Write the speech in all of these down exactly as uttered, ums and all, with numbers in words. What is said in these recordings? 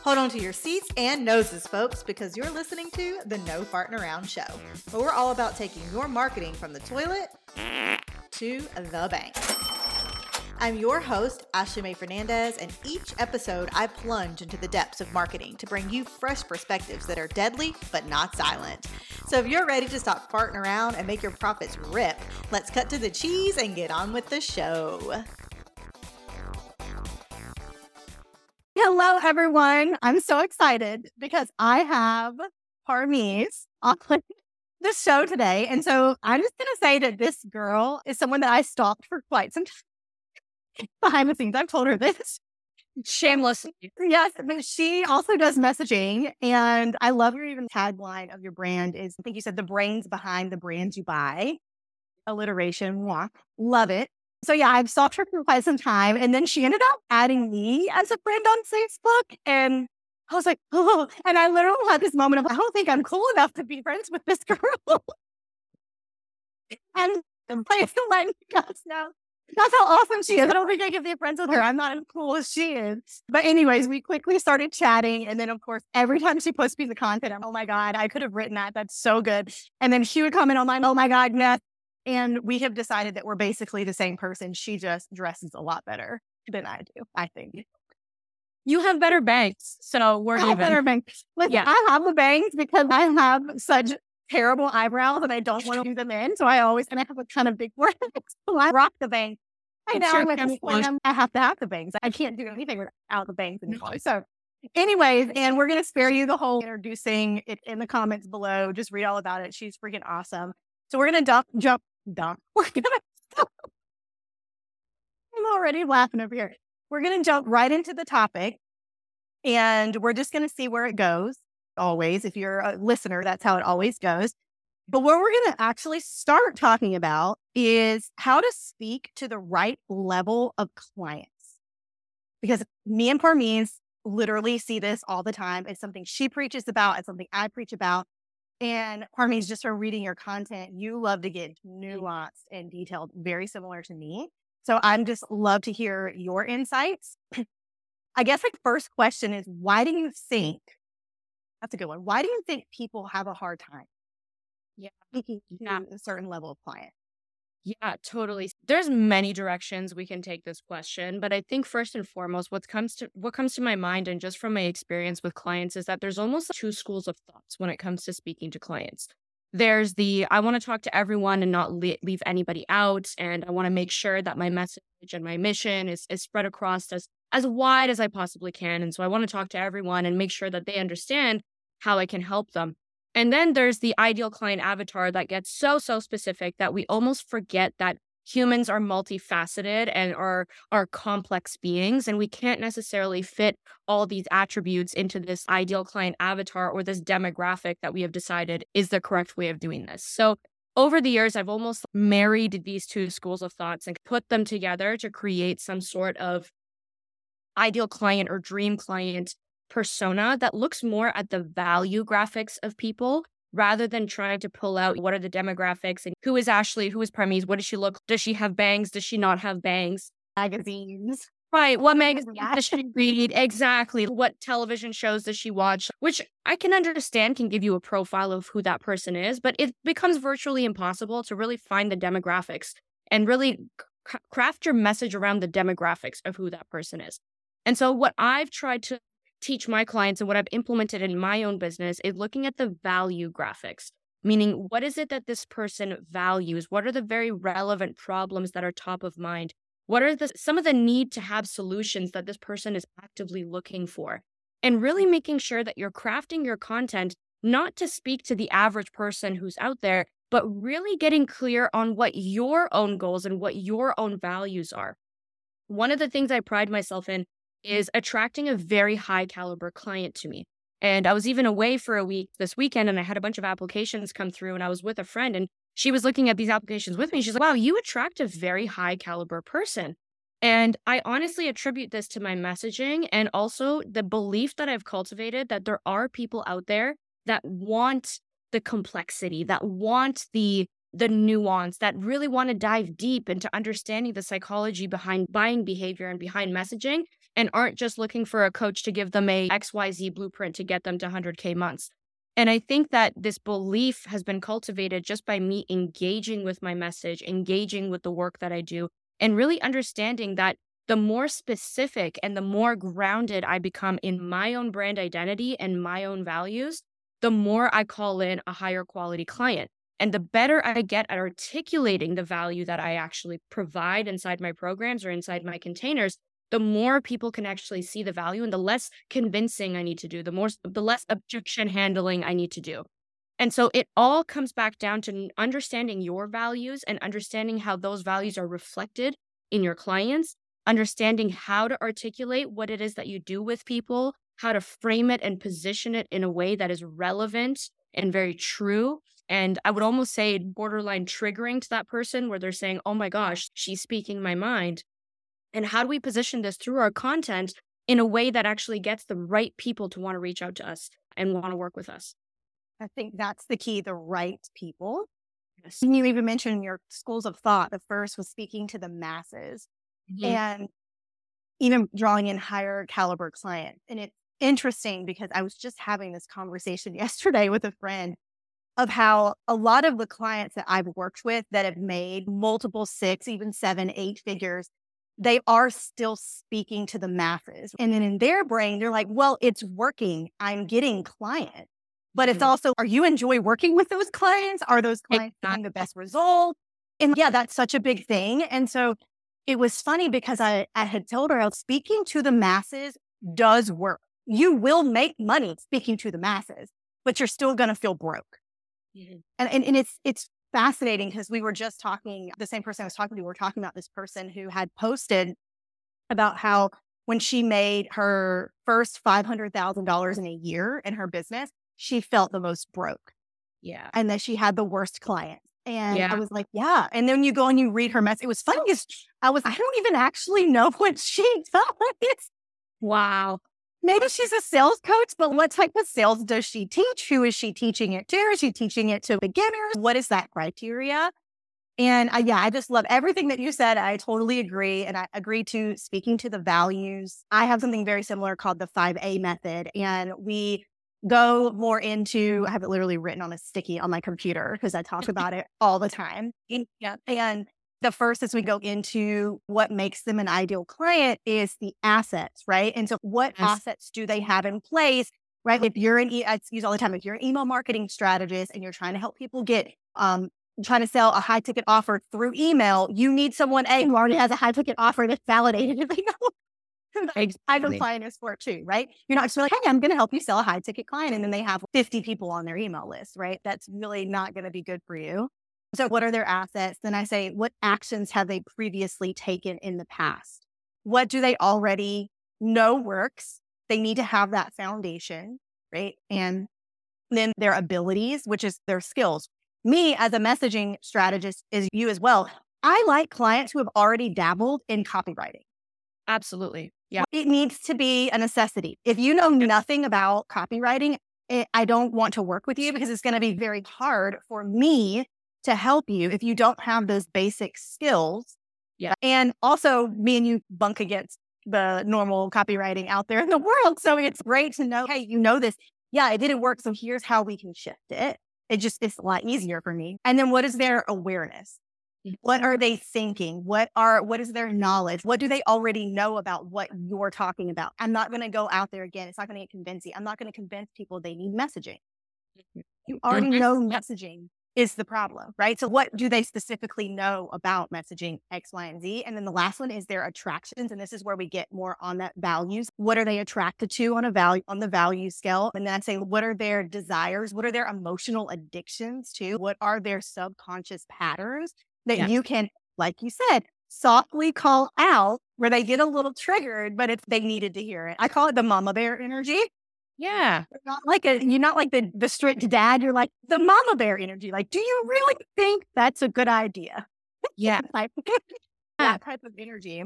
Hold on to your seats and noses, folks, because you're listening to the No Farting Around Show, where we're all about taking your marketing from the toilet to the bank. I'm your host, Ashley Mae Fernandez, and each episode I plunge into the depths of marketing to bring you fresh perspectives that are deadly but not silent. So if you're ready to stop farting around and make your profits rip, let's cut to the cheese and get on with the show. Hello, everyone. I'm so excited because I have Parmees on the show today. And so I'm just going to say that this girl is someone that I stalked for quite some time. Behind the scenes, I've told her this. Shameless. Yes, but she also does messaging. And I love your even tagline of your brand is, I think you said, the brains behind the brands you buy. Alliteration. Mwah. Love it. So yeah, I've stalked her for quite some time. And then she ended up adding me as a friend on Facebook. And I was like, oh, and I literally had this moment of, I don't think I'm cool enough to be friends with this girl. And the place letting us know. That's how awesome she is. I don't think I can be friends with her. I'm not as cool as she is. But anyways, we quickly started chatting. And then, of course, every time she posts a piece of content, I'm, oh my God, I could have written that. That's so good. And then she would comment online, oh my God, yes. And we have decided that we're basically the same person. She just dresses a lot better than I do, I think. You have better bangs, so we're I even. have better bangs. Listen, Yeah. I have the bangs because I have such terrible eyebrows and I don't want to do them in. So I always, and I have a ton of big foreheads. So I rock the bangs. I know I'm at this point, I'm- I have to have the bangs. I can't do anything without the bangs anymore. So anyways, and we're going to spare you the whole introducing it in the comments below. Just read all about it. She's freaking awesome. So we're going to dump, jump, dump. We're going to, I'm already laughing over here. We're going to jump right into the topic and we're just going to see where it goes. Always, if you're a listener, that's how it always goes. But what we're going to actually start talking about is how to speak to the right level of clients. Because me and Parmees literally see this all the time. It's something she preaches about. It's something I preach about. And Parmees, just from reading your content, you love to get nuanced and detailed, very similar to me. So I'm just love to hear your insights. I guess like first question is, why do you think, that's a good one. Why do you think people have a hard time? Yeah. Speaking Yeah. to a certain level of client. Yeah, totally. There's many directions we can take this question, but I think first and foremost, what comes to what comes to my mind and just from my experience with clients is that there's almost two schools of thoughts when it comes to speaking to clients. There's the, I want to talk to everyone and not le- leave anybody out. And I want to make sure that my message and my mission is, is spread across as, as wide as I possibly can. And so I want to talk to everyone and make sure that they understand how I can help them. And then there's the ideal client avatar that gets so, so specific that we almost forget that humans are multifaceted and are, are complex beings. And we can't necessarily fit all these attributes into this ideal client avatar or this demographic that we have decided is the correct way of doing this. So over the years, I've almost married these two schools of thoughts and put them together to create some sort of ideal client or dream client persona that looks more at the value graphics of people rather than trying to pull out what are the demographics and who is Ashley, who is Parmees, what does she look, does she have bangs, does she not have bangs? Magazines. Right, what magazine does she read? Exactly. What television shows does she watch? Which I can understand can give you a profile of who that person is, but it becomes virtually impossible to really find the demographics and really c- craft your message around the demographics of who that person is. And so what I've tried to teach my clients and what I've implemented in my own business is looking at the value graphics, meaning what is it that this person values? What are the very relevant problems that are top of mind? What are the some of the need to have solutions that this person is actively looking for? And really making sure that you're crafting your content not to speak to the average person who's out there, but really getting clear on what your own goals and what your own values are. One of the things I pride myself in is attracting a very high caliber client to me. And I was even away for a week this weekend and I had a bunch of applications come through and I was with a friend and she was looking at these applications with me. She's like, wow, you attract a very high caliber person. And I honestly attribute this to my messaging and also the belief that I've cultivated that there are people out there that want the complexity, that want the the nuance, that really want to dive deep into understanding the psychology behind buying behavior and behind messaging. and aren't just looking for a coach to give them a X Y Z blueprint to get them to one hundred K months. And I think that this belief has been cultivated just by me engaging with my message, engaging with the work that I do, and really understanding that the more specific and the more grounded I become in my own brand identity and my own values, the more I call in a higher quality client. And the better I get at articulating the value that I actually provide inside my programs or inside my containers, the more people can actually see the value and the less convincing I need to do, the more, the less objection handling I need to do. And so it all comes back down to understanding your values and understanding how those values are reflected in your clients, understanding how to articulate what it is that you do with people, how to frame it and position it in a way that is relevant and very true. And I would almost say borderline triggering to that person where they're saying, oh my gosh, she's speaking my mind. And how do we position this through our content in a way that actually gets the right people to want to reach out to us and want to work with us? I think that's the key, the right people. Yes. And you even mentioned in your schools of thought, the first was speaking to the masses Mm-hmm. and even drawing in higher caliber clients. And it's interesting because I was just having this conversation yesterday with a friend of how a lot of the clients that I've worked with that have made multiple six, even seven, eight figures, they are still speaking to the masses. And then in their brain, they're like, well, it's working. I'm getting clients. But it's also, are you enjoy working with those clients? Are those clients getting the best result? And yeah, that's such a big thing. And so it was funny because I, I had told her, speaking to the masses does work. You will make money speaking to the masses, but you're still going to feel broke. Mm-hmm. And, and and it's it's fascinating because we were just talking, the same person I was talking to, we were talking about this person who had posted about how when she made her first five hundred thousand dollars in a year in her business, she felt the most broke. Yeah. And that she had the worst clients. And Yeah. I was like, yeah. And then you go and you read her message. It was funny because I was, I don't even actually know what she does. Wow. Maybe she's a sales coach, but what type of sales does she teach? Who is she teaching it to? Is she teaching it to beginners? What is that criteria? And I, yeah, I just love everything that you said. I totally agree. And I agree to speaking to the values. I have something very similar called the five A method. And we go more into, I have it literally written on a sticky on my computer because I talk about it all the time. Yeah. And the first, as we go into what makes them an ideal client, is the assets, right? And so what Yes. assets do they have in place, right? If you're an, e- I use all the time, if you're an email marketing strategist and you're trying to help people get, um, trying to sell a high ticket offer through email, you need someone A who already has a high ticket offer that's validated. I Exactly. define as for too, right? You're not just like, hey, I'm going to help you sell a high ticket client. And then they have fifty people on their email list, right? That's really not going to be good for you. So what are their assets? Then I say, what actions have they previously taken in the past? What do they already know works? They need to have that foundation, right? And then their abilities, which is their skills. Me as a messaging strategist is you as well. I like clients who have already dabbled in copywriting. Absolutely. Yeah. It needs to be a necessity. If you know nothing about copywriting, it, I don't want to work with you because it's going to be very hard for me to help you if you don't have those basic skills. Yeah. And also me and you bunk against the normal copywriting out there in the world. So it's great to know, hey, you know this. Yeah, it didn't work. So here's how we can shift it. It just, it's a lot easier for me. And then what is their awareness? What are they thinking? What are, what is their knowledge? What do they already know about what you're talking about? I'm not going to go out there again. It's not going to get convincing. I'm not going to convince people they need messaging. You already Mhm. know messaging is the problem, right? So what do they specifically know about messaging X, Y, and Z? And then the last one is their attractions. And this is where we get more on that values. What are they attracted to on a value, on the value scale? And then I say, what are their desires? What are their emotional addictions to? What are their subconscious patterns that Yes. you can, like you said, softly call out where they get a little triggered, but it's, they needed to hear it. I call it the mama bear energy. Yeah. You're not like a, you're not like the, the strict dad. You're like the mama bear energy. Like, do you really think that's a good idea? Yeah. Like, that type of energy.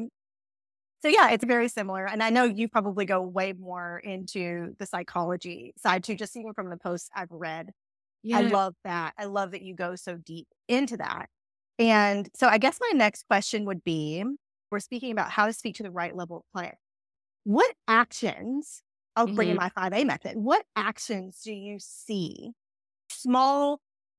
So yeah, it's very similar. And I know you probably go way more into the psychology side too, just even from the posts I've read. Yeah. I love that. I love that you go so deep into that. And so I guess my next question would be, we're speaking about how to speak to the right level of client. what actions, I'll bring in Mhm. my five A method, what actions do you see, small,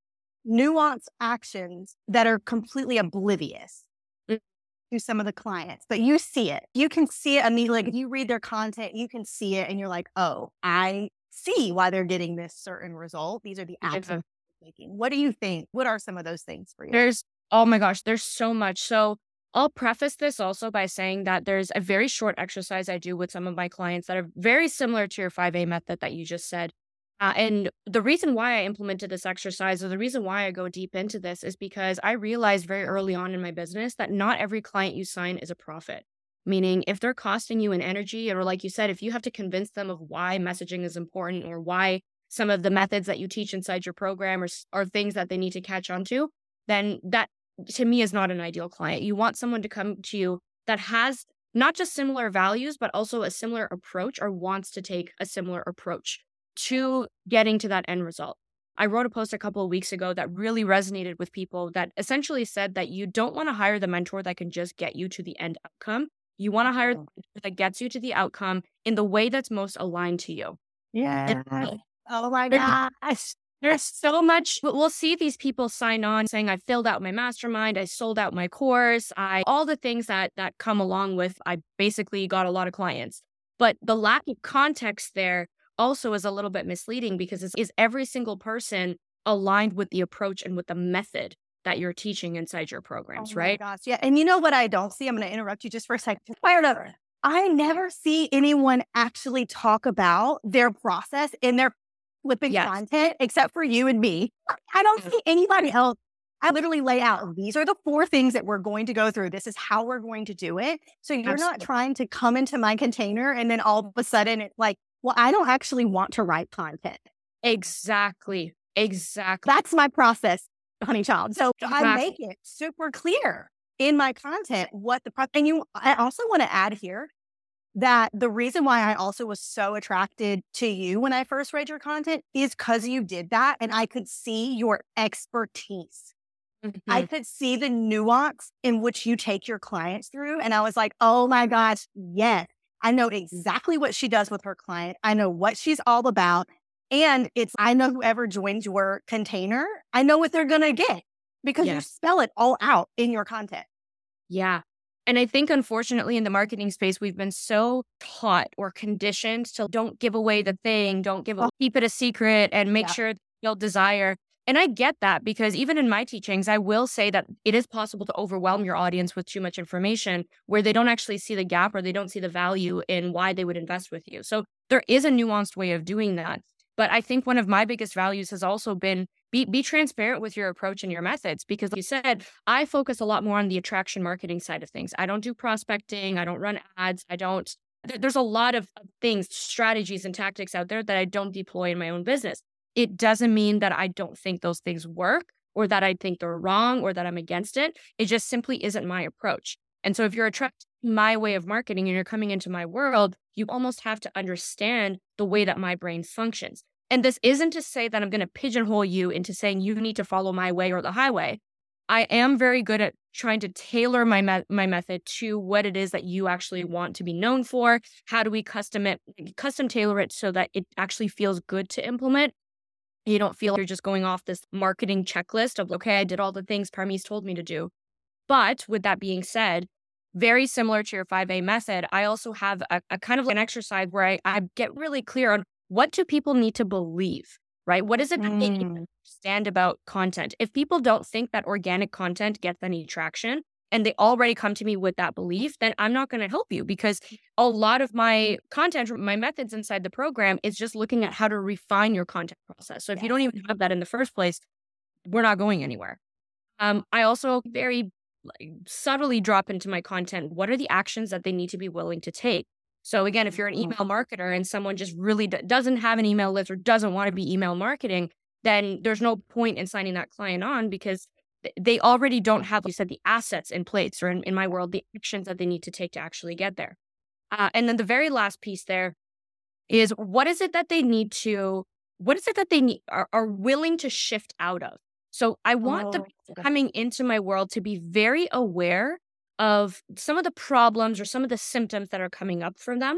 nuanced actions that are completely oblivious Mm. to some of the clients, but you see it. You can see it immediately. Like, if you read their content, you can see it and you're like, oh, I see why they're getting this certain result. These are the actions Yeah. they're taking. What do you think? What are some of those things for you? There's, oh my gosh, there's so much. So I'll preface this also by saying that there's a very short exercise I do with some of my clients that are very similar to your five A method that you just said. Uh, and the reason why I implemented this exercise, or the reason why I go deep into this, is because I realized very early on in my business that not every client you sign is a profit. Meaning, if they're costing you an energy, or like you said, if you have to convince them of why messaging is important, or why some of the methods that you teach inside your program are, are things that they need to catch on to, then that to me is not an ideal client. You want someone to come to you that has not just similar values, but also a similar approach, or wants to take a similar approach to getting to that end result. I wrote a post a couple of weeks ago that really resonated with people, that essentially said that you don't want to hire the mentor that can just get you to the end outcome. You want to hire the mentor that gets you to the outcome in the way that's most aligned to you. Yeah. And Oh my there- gosh. there's so much. But we'll see these people sign on saying, I filled out my mastermind, I sold out my course, I all the things that that come along with, I basically got a lot of clients. But the lack of context there also is a little bit misleading, because it's, is every single person aligned with the approach and with the method that you're teaching inside your programs, Oh my right? gosh. Yeah. And you know what I don't see? I'm going to interrupt you just for a second. Fired up. I never see anyone actually talk about their process in their flipping Yes. content, except for you and me. I don't see anybody else. I literally lay out, these are the four things that we're going to go through. This is how we're going to do it. So you're not Absolutely. trying to come into my container and then all of a sudden it's like, well, I don't actually want to write content. Exactly. Exactly. That's my process, honey child. So I Exactly. make it super clear in my content what the process. And you, I also want to add here that the reason why I also was so attracted to you when I first read your content is because you did that, and I could see your expertise. I Mhm. could see the nuance in which you take your clients through. And I was like, oh my gosh, yes, I know exactly what she does with her client. I know what she's all about. And it's, I know whoever joins your container, I know what they're going to get because you Yes. spell it all out in your content. Yeah. And I think, unfortunately, in the marketing space, we've been so taught or conditioned to don't give away the thing, don't give Oh. keep it a secret, and make Yeah. sure you'll desire. And I get that, because even in my teachings, I will say that it is possible to overwhelm your audience with too much information where they don't actually see the gap, or they don't see the value in why they would invest with you. So there is a nuanced way of doing that. But I think one of my biggest values has also been be, be transparent with your approach and your methods, because like you said, I focus a lot more on the attraction marketing side of things. I don't do prospecting. I don't run ads. I don't, there- there's a lot of things, strategies and tactics out there that I don't deploy in my own business. It doesn't mean that I don't think those things work, or that I think they're wrong, or that I'm against it. It just simply isn't my approach. And so if you're attracted to my way of marketing and you're coming into my world, you almost have to understand the way that my brain functions. And this isn't to say that I'm going to pigeonhole you into saying you need to follow my way or the highway. I am very good at trying to tailor my me- my method to what it is that you actually want to be known for. How do we custom it, custom tailor it so that it actually feels good to implement? You don't feel like you're just going off this marketing checklist of, okay, I did all the things Parmees told me to do. But with that being said, very similar to your five A method, I also have a, a kind of an exercise where I, I get really clear on what do people need to believe, right? What is it that they need to Mm. understand about content? If people don't think that organic content gets any traction, and they already come to me with that belief, then I'm not going to help you, because a lot of my content, my methods inside the program is just looking at how to refine your content process. So if you don't even have that in the first place, we're not going anywhere. Um, I also very like, subtly drop into my content, what are the actions that they need to be willing to take? So again, if you're an email marketer and someone just really d- doesn't have an email list or doesn't want to be email marketing, then there's no point in signing that client on, because th- they already don't have, you said, the assets in place, or in, in my world, the actions that they need to take to actually get there. Uh, and then the very last piece there is, what is it that they need to, what is it that they need, are, are willing to shift out of? So I want the Oh, people coming into my world to be very aware of some of the problems or some of the symptoms that are coming up for them,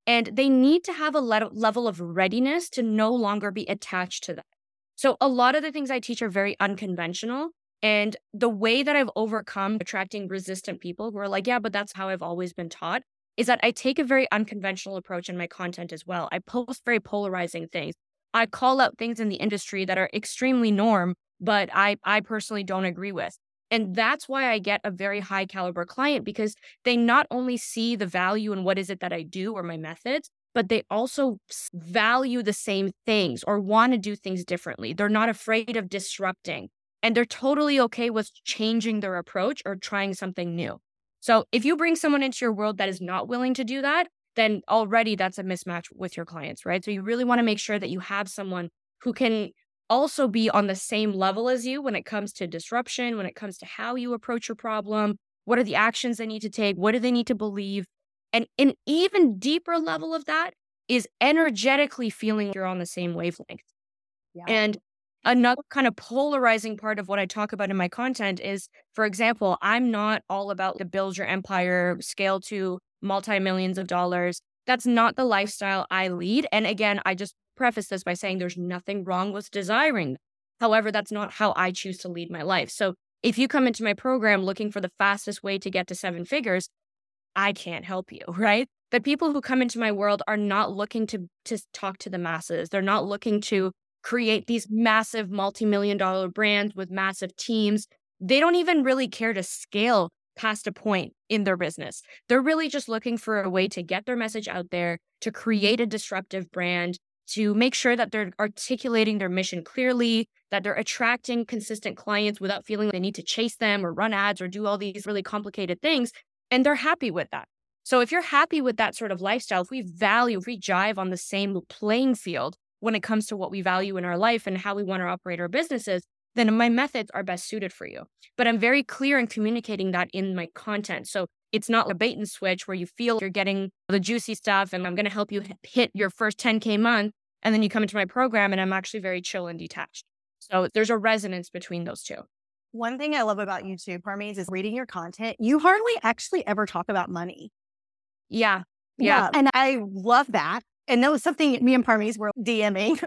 And they need to have a le- level of readiness to no longer be attached to that. So a lot of the things I teach are very unconventional. And the way that I've overcome attracting resistant people who are like, yeah, but that's how I've always been taught, is that I take a very unconventional approach in my content as well. I post very polarizing things. I call out things in the industry that are extremely norm, but I, I personally don't agree with. And that's why I get a very high caliber client, because they not only see the value in what is it that I do or my methods, but they also value the same things or want to do things differently. They're not afraid of disrupting, and they're totally okay with changing their approach or trying something new. So if you bring someone into your world that is not willing to do that, then already that's a mismatch with your clients, right? So you really want to make sure that you have someone who can also be on the same level as you when it comes to disruption, when it comes to how you approach your problem, what are the actions they need to take, what do they need to believe? And an even deeper level of that is energetically feeling you're on the same wavelength. Yeah. And another kind of polarizing part of what I talk about in my content is, for example, I'm not all about the build your empire, scale to multi-millions of dollars. That's not the lifestyle I lead. And again, I just preface this by saying there's nothing wrong with desiring. However, that's not how I choose to lead my life. So if you come into my program looking for the fastest way to get to seven figures, I can't help you, right? The people who come into my world are not looking to, to talk to the masses. They're not looking to create these massive multi-million dollar brands with massive teams. They don't even really care to scale past a point in their business. They're really just looking for a way to get their message out there, to create a disruptive brand, to make sure that they're articulating their mission clearly, that they're attracting consistent clients without feeling they need to chase them or run ads or do all these really complicated things. And they're happy with that. So if you're happy with that sort of lifestyle, if we value, if we jive on the same playing field when it comes to what we value in our life and how we want to operate our businesses, then my methods are best suited for you. But I'm very clear in communicating that in my content. So it's not a bait and switch where you feel you're getting the juicy stuff and I'm going to help you hit your first ten K month. And then you come into my program and I'm actually very chill and detached. So there's a resonance between those two. One thing I love about you too, Parmees, is reading your content. You hardly actually ever talk about money. Yeah. Yeah. yeah. And I love that. And that was something me and Parmees were DMing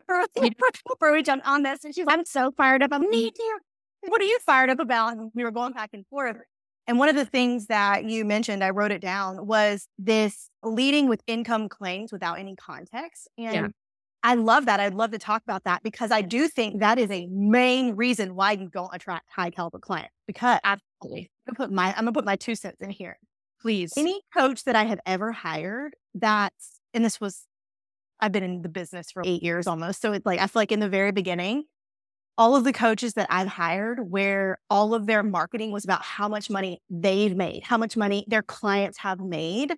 for each on, on this. And she's like, I'm so fired up. I'm me too. What are you fired up about? And we were going back and forth. And one of the things that you mentioned, I wrote it down, was this leading with income claims without any context. And yeah. I love that. I'd love to talk about that because I do think that is a main reason why you don't attract high caliber clients. Because absolutely, I'm gonna put my I'm gonna put my two cents in here. Please. Any coach that I have ever hired, that's and this was I've been in the business for eight years almost. So it's like I feel like in the very beginning, all of the coaches that I've hired, where all of their marketing was about how much money they've made, how much money their clients have made,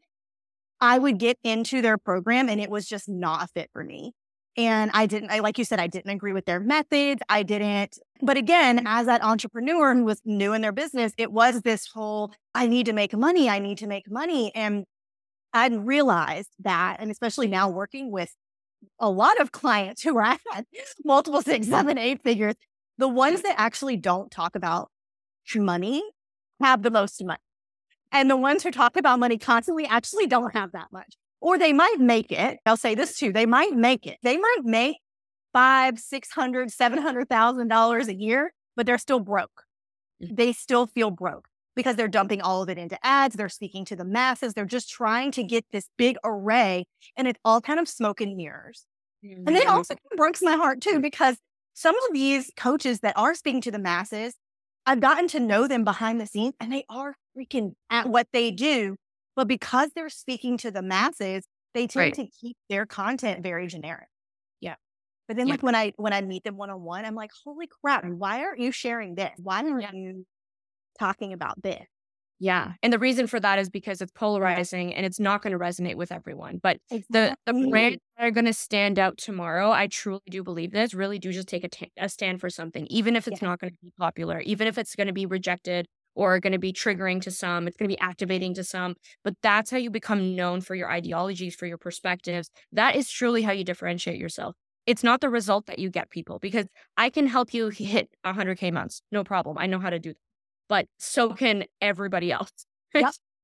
I would get into their program and it was just not a fit for me. And I didn't, I, like you said, I didn't agree with their methods. I didn't. But again, as that entrepreneur who was new in their business, it was this whole, I need to make money. I need to make money. And I realized that, and especially now working with a lot of clients who are at multiple six, seven, eight figures, the ones that actually don't talk about money have the most money. And the ones who talk about money constantly actually don't have that much. Or they might make it. I'll say this too. They might make it. They might make five, six hundred, seven hundred thousand dollars a year, but they're still broke. They still feel broke because they're dumping all of it into ads. They're speaking to the masses. They're just trying to get this big array, and it's all kind of smoke and mirrors. Mm-hmm. And it also breaks my heart too, because some of these coaches that are speaking to the masses, I've gotten to know them behind the scenes, and they are freaking at what they do. But because they're speaking to the masses, they tend right. to keep their content very generic. Yeah. But then yeah. like when I when I meet them one-on-one, I'm like, holy crap, why aren't you sharing this? Why aren't yeah. you talking about this? Yeah. And the reason for that is because it's polarizing and it's not going to resonate with everyone. But exactly. the, the brands that are going to stand out tomorrow, I truly do believe this, really do just take a, t- a stand for something, even if it's yeah. not going to be popular, even if it's going to be rejected or going to be triggering to some, it's going to be activating to some. But that's how you become known for your ideologies, for your perspectives. That is truly how you differentiate yourself. It's not the result that you get, people, because I can help you hit one hundred K months. No problem. I know how to do that. But so can everybody else. Yep.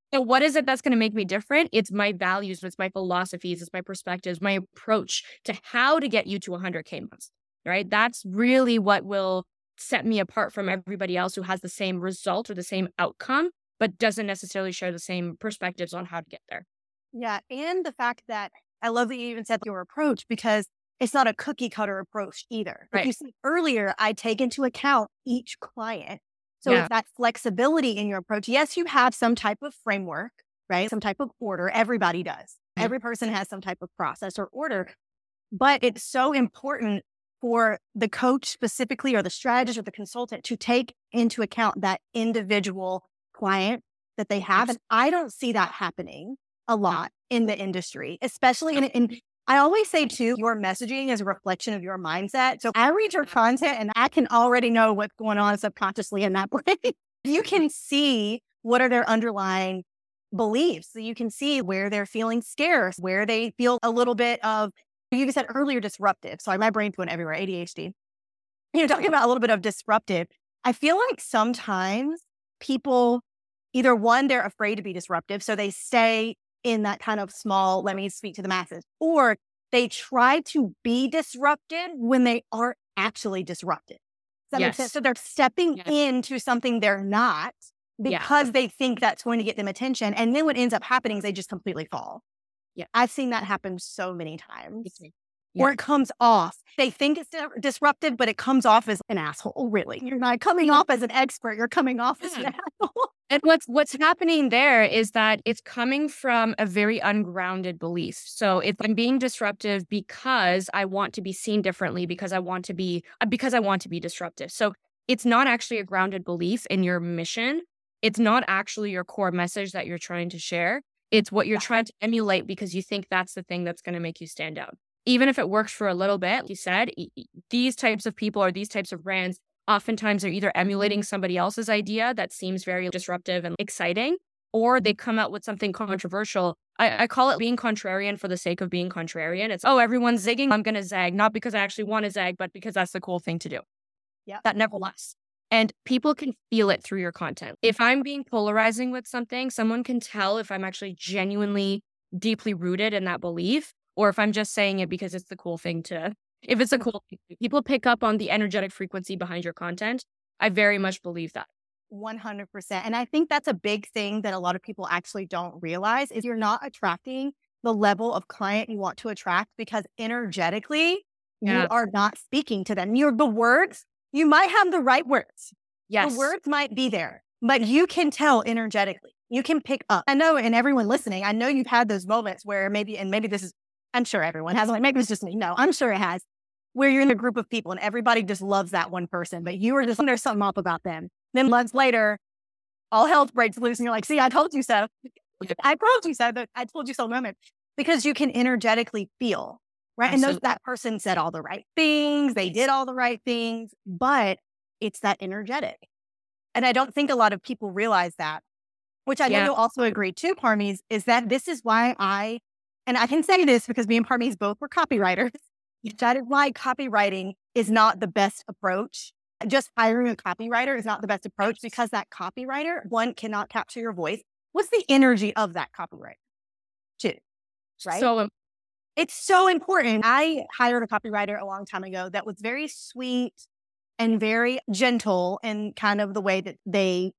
So what is it that's going to make me different? It's my values, it's my philosophies, it's my perspectives, my approach to how to get you to one hundred K months, right? That's really what will set me apart from everybody else who has the same result or the same outcome, but doesn't necessarily share the same perspectives on how to get there. Yeah. And the fact that I love that you even said your approach, because it's not a cookie cutter approach either. Like Right. you said earlier, I take into account each client. So Yeah. it's that flexibility in your approach. Yes, you have some type of framework, right? Some type of order. Everybody does. Mhm. Every person has some type of process or order. But it's so important for the coach specifically, or the strategist or the consultant, to take into account that individual client that they have. Yes. And I don't see that happening a lot in the industry, especially in, in I always say too, your messaging is a reflection of your mindset. So I read your content and I can already know what's going on subconsciously in that brain. You can see what are their underlying beliefs. So you can see where they're feeling scarce, where they feel a little bit of, you said earlier, disruptive. Sorry, my brain's going everywhere, A D H D. You're talking about a little bit of disruptive. I feel like sometimes people either, one, they're afraid to be disruptive, so they stay in that kind of small, let me speak to the masses, or they try to be disrupted when they aren't actually disrupted. Does that Yes. make sense? So they're stepping Yes. into something they're not Yeah. because they think that's going to get them attention. And then what ends up happening is they just completely fall. Yeah. I've seen that happen so many times. Okay. Or Yeah. it comes off. They think it's di- disruptive, but it comes off as an asshole, really. You're not coming off as an expert. You're coming off as an Yeah. asshole. And what's what's happening there is that it's coming from a very ungrounded belief. So it's I'm being disruptive because I want to be seen differently, because I want to be uh, because I want to be disruptive. So it's not actually a grounded belief in your mission. It's not actually your core message that you're trying to share. It's what you're Yeah. trying to emulate because you think that's the thing that's going to make you stand out. Even if it works for a little bit, like you said, e- e- these types of people or these types of brands oftentimes are either emulating somebody else's idea that seems very disruptive and exciting, or they come out with something controversial. I, I call it being contrarian for the sake of being contrarian. It's, oh, everyone's zigging, I'm going to zag, not because I actually want to zag, but because that's the cool thing to do. Yeah. That never lasts. And people can feel it through your content. If I'm being polarizing with something, someone can tell if I'm actually genuinely deeply rooted in that belief, or if I'm just saying it because it's the cool thing to, if it's a cool thing. People pick up on the energetic frequency behind your content. I very much believe that. one hundred percent. And I think that's a big thing that a lot of people actually don't realize is you're not attracting the level of client you want to attract because energetically Yeah. you are not speaking to them. You're the words, you might have the right words. Yes. The words might be there, but you can tell energetically. You can pick up. I know, and everyone listening, I know you've had those moments where maybe, and maybe this is, I'm sure everyone has, like maybe it's just me. No, I'm sure it has, where you're in a group of people and everybody just loves that one person, but you are just, there's something off about them. Then months later, all hell breaks loose and you're like, see, I told you so. I told you so. I told you so moment. Because you can energetically feel, right? And those, Absolutely. that person said all the right things. They did all the right things, but it's that energetic. And I don't think a lot of people realize that, which I know Yeah. you'll also agree too, Parmees, is that this is why I, and I can say this because me and Parmees both were copywriters. That is why copywriting is not the best approach. Just hiring a copywriter is not the best approach because that copywriter, one, cannot capture your voice. What's the energy of that copywriter? Two, right? So um, It's so important. I hired a copywriter a long time ago that was very sweet and very gentle in kind of the way that they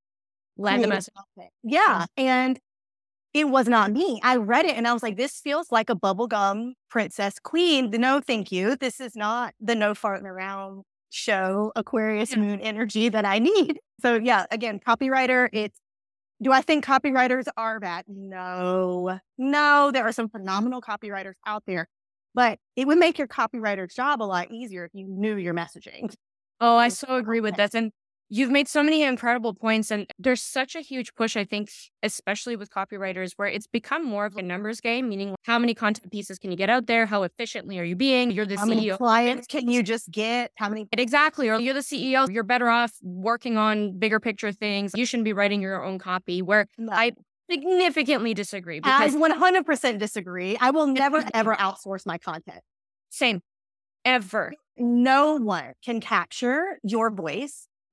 land the created message. content. Yeah. And it was not me. I read it and I was like, this feels like a bubblegum princess queen. No, thank you. This is not the no farting around show Aquarius moon energy that I need. So yeah, again, copywriter, it's, do I think copywriters are bad? No, no, there are some phenomenal copywriters out there, but it would make your copywriter's job a lot easier if you knew your messaging. Oh, I so agree with this. And you've made so many incredible points. And there's such a huge push, I think, especially with copywriters, where it's become more of a numbers game, meaning how many content pieces can you get out there? How efficiently are you being? You're the How many C E O. clients can you just get? How many? Exactly. Or you're the C E O. You're better off working on bigger picture things. You shouldn't be writing your own copy, where No. I significantly disagree. I Because one hundred percent disagree. I will never, ever outsource my content. same, ever. No one can capture your voice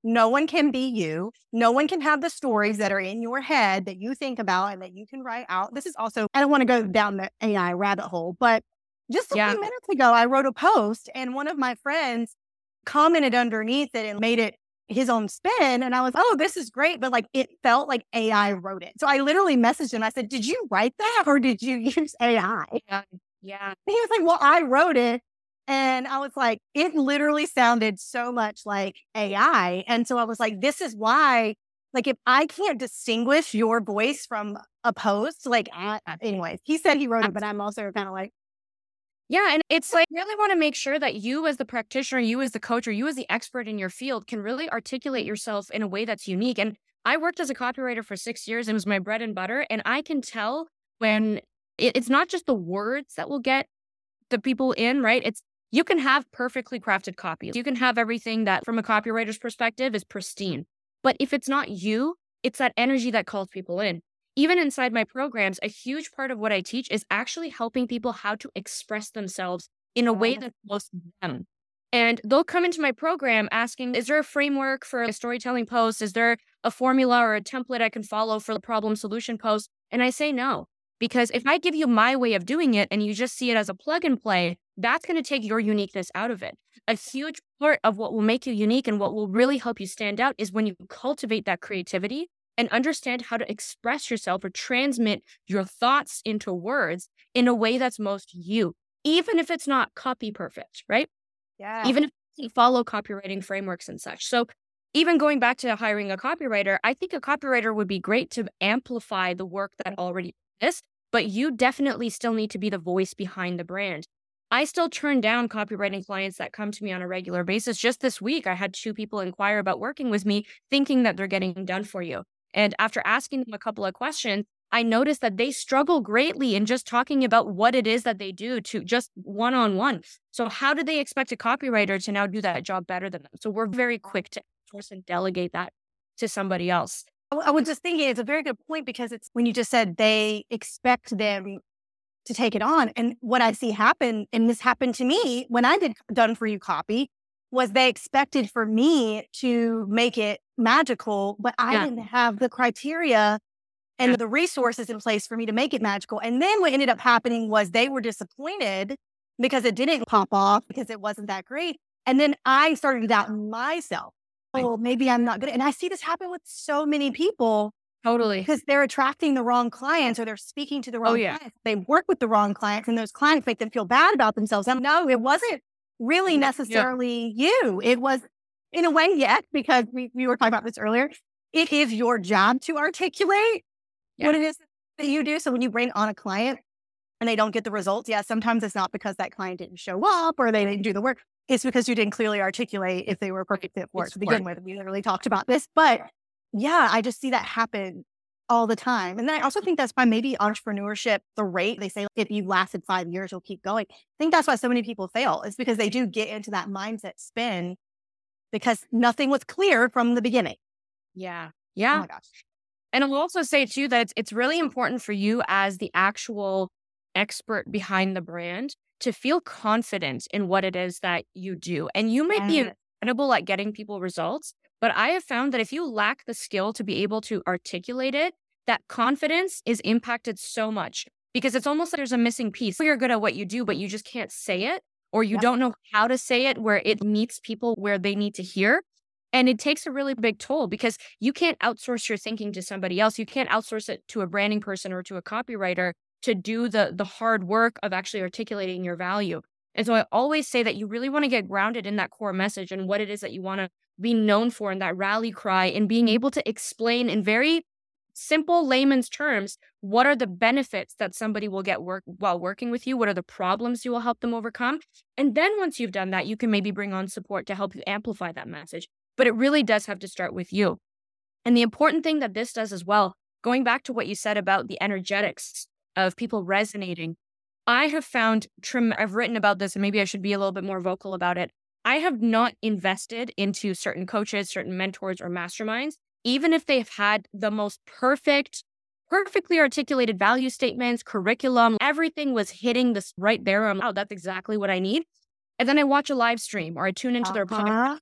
no one can be you. No one can have the stories that are in your head that you think about and that you can write out. This is also, I don't want to go down the A I rabbit hole, but just a Yeah. few minutes ago, I wrote a post and one of my friends commented underneath it and made it his own spin. And I was, oh, this is great. But like, it felt like A I wrote it. So I literally messaged him. I said, did you write that or did you use A I? Yeah. Yeah. And he was like, well, I wrote it. And I was like, it literally sounded so much like A I. And so I was like, this is why, like, if I can't distinguish your voice from a post, like, I, anyways, he said he wrote it, but I'm also kind of like, Yeah. And it's like, really want to make sure that you as the practitioner, you as the coach, or you as the expert in your field can really articulate yourself in a way that's unique. And I worked as a copywriter for six years. It was my bread and butter. And I can tell when it, it's not just the words that will get the people in, right? It's, you can have perfectly crafted copy. You can have everything that from a copywriter's perspective is pristine. But if it's not you, it's that energy that calls people in. Even inside my programs, a huge part of what I teach is actually helping people how to express themselves in a way that's most them. And they'll come into my program asking, is there a framework for a storytelling post? Is there a formula or a template I can follow for the problem solution post? And I say no, because if I give you my way of doing it and you just see it as a plug and play, that's going to take your uniqueness out of it. A huge part of what will make you unique and what will really help you stand out is when you cultivate that creativity and understand how to express yourself or transmit your thoughts into words in a way that's most you, even if it's not copy perfect, right? yeah, Even if you follow copywriting frameworks and such. So even going back to hiring a copywriter, I think a copywriter would be great to amplify the work that already exists, but you definitely still need to be the voice behind the brand. I still turn down copywriting clients that come to me on a regular basis. Just this week, I had two people inquire about working with me thinking that they're getting done for you. And after asking them a couple of questions, I noticed that they struggle greatly in just talking about what it is that they do to just one-on-one. So how do they expect a copywriter to now do that job better than them? So we're very quick to outsource and delegate that to somebody else. I I was just thinking it's a very good point because it's when you just said they expect them to take it on. And what I see happen, and this happened to me when I did Done For You copy, was they expected for me to make it magical, but I Yeah. didn't have the criteria and Yeah. the resources in place for me to make it magical. And then what ended up happening was they were disappointed because it didn't pop off because it wasn't that great. And then I started to doubt myself. Oh, maybe I'm not good. And I see this happen with so many people Totally. because they're attracting the wrong clients or they're speaking to the wrong Oh, yeah. clients. They work with the wrong clients and those clients make them feel bad about themselves. And no, it wasn't really Yeah. necessarily you. It was in a way, yes, because we, we were talking about this earlier. It is your job to articulate Yeah. what it is that you do. So when you bring on a client and they don't get the results, yeah, sometimes it's not because that client didn't show up or they didn't do the work. It's because you didn't clearly articulate if they were a perfect fit for it It's to begin with. We literally talked about this, but yeah, I just see that happen all the time. And then I also think that's why maybe entrepreneurship, the rate they say, if you lasted five years, you'll keep going. I think that's why so many people fail. It's because they do get into that mindset spin because nothing was clear from the beginning. Yeah. Oh Yeah. my gosh. And I'll also say too that it's, it's really important for you as the actual expert behind the brand to feel confident in what it is that you do. And you might be Yes. incredible at getting people results, but I have found that if you lack the skill to be able to articulate it, that confidence is impacted so much because it's almost like there's a missing piece. You're good at what you do, but you just can't say it, or you Yep. don't know how to say it where it meets people where they need to hear. And it takes a really big toll because you can't outsource your thinking to somebody else. You can't outsource it to a branding person or to a copywriter to do the, the hard work of actually articulating your value. And so I always say that you really want to get grounded in that core message and what it is that you want to be known for in that rally cry and being able to explain in very simple layman's terms, what are the benefits that somebody will get work while working with you? What are the problems you will help them overcome? And then once you've done that, you can maybe bring on support to help you amplify that message. But it really does have to start with you. And the important thing that this does as well, going back to what you said about the energetics of people resonating, I have found, trim- I've written about this and maybe I should be a little bit more vocal about it. I have not invested into certain coaches, certain mentors or masterminds, even if they've had the most perfect, perfectly articulated value statements, curriculum, everything was hitting this right there. I'm, oh, that's exactly what I need. And then I watch a live stream or I tune into their podcast. Uh-huh.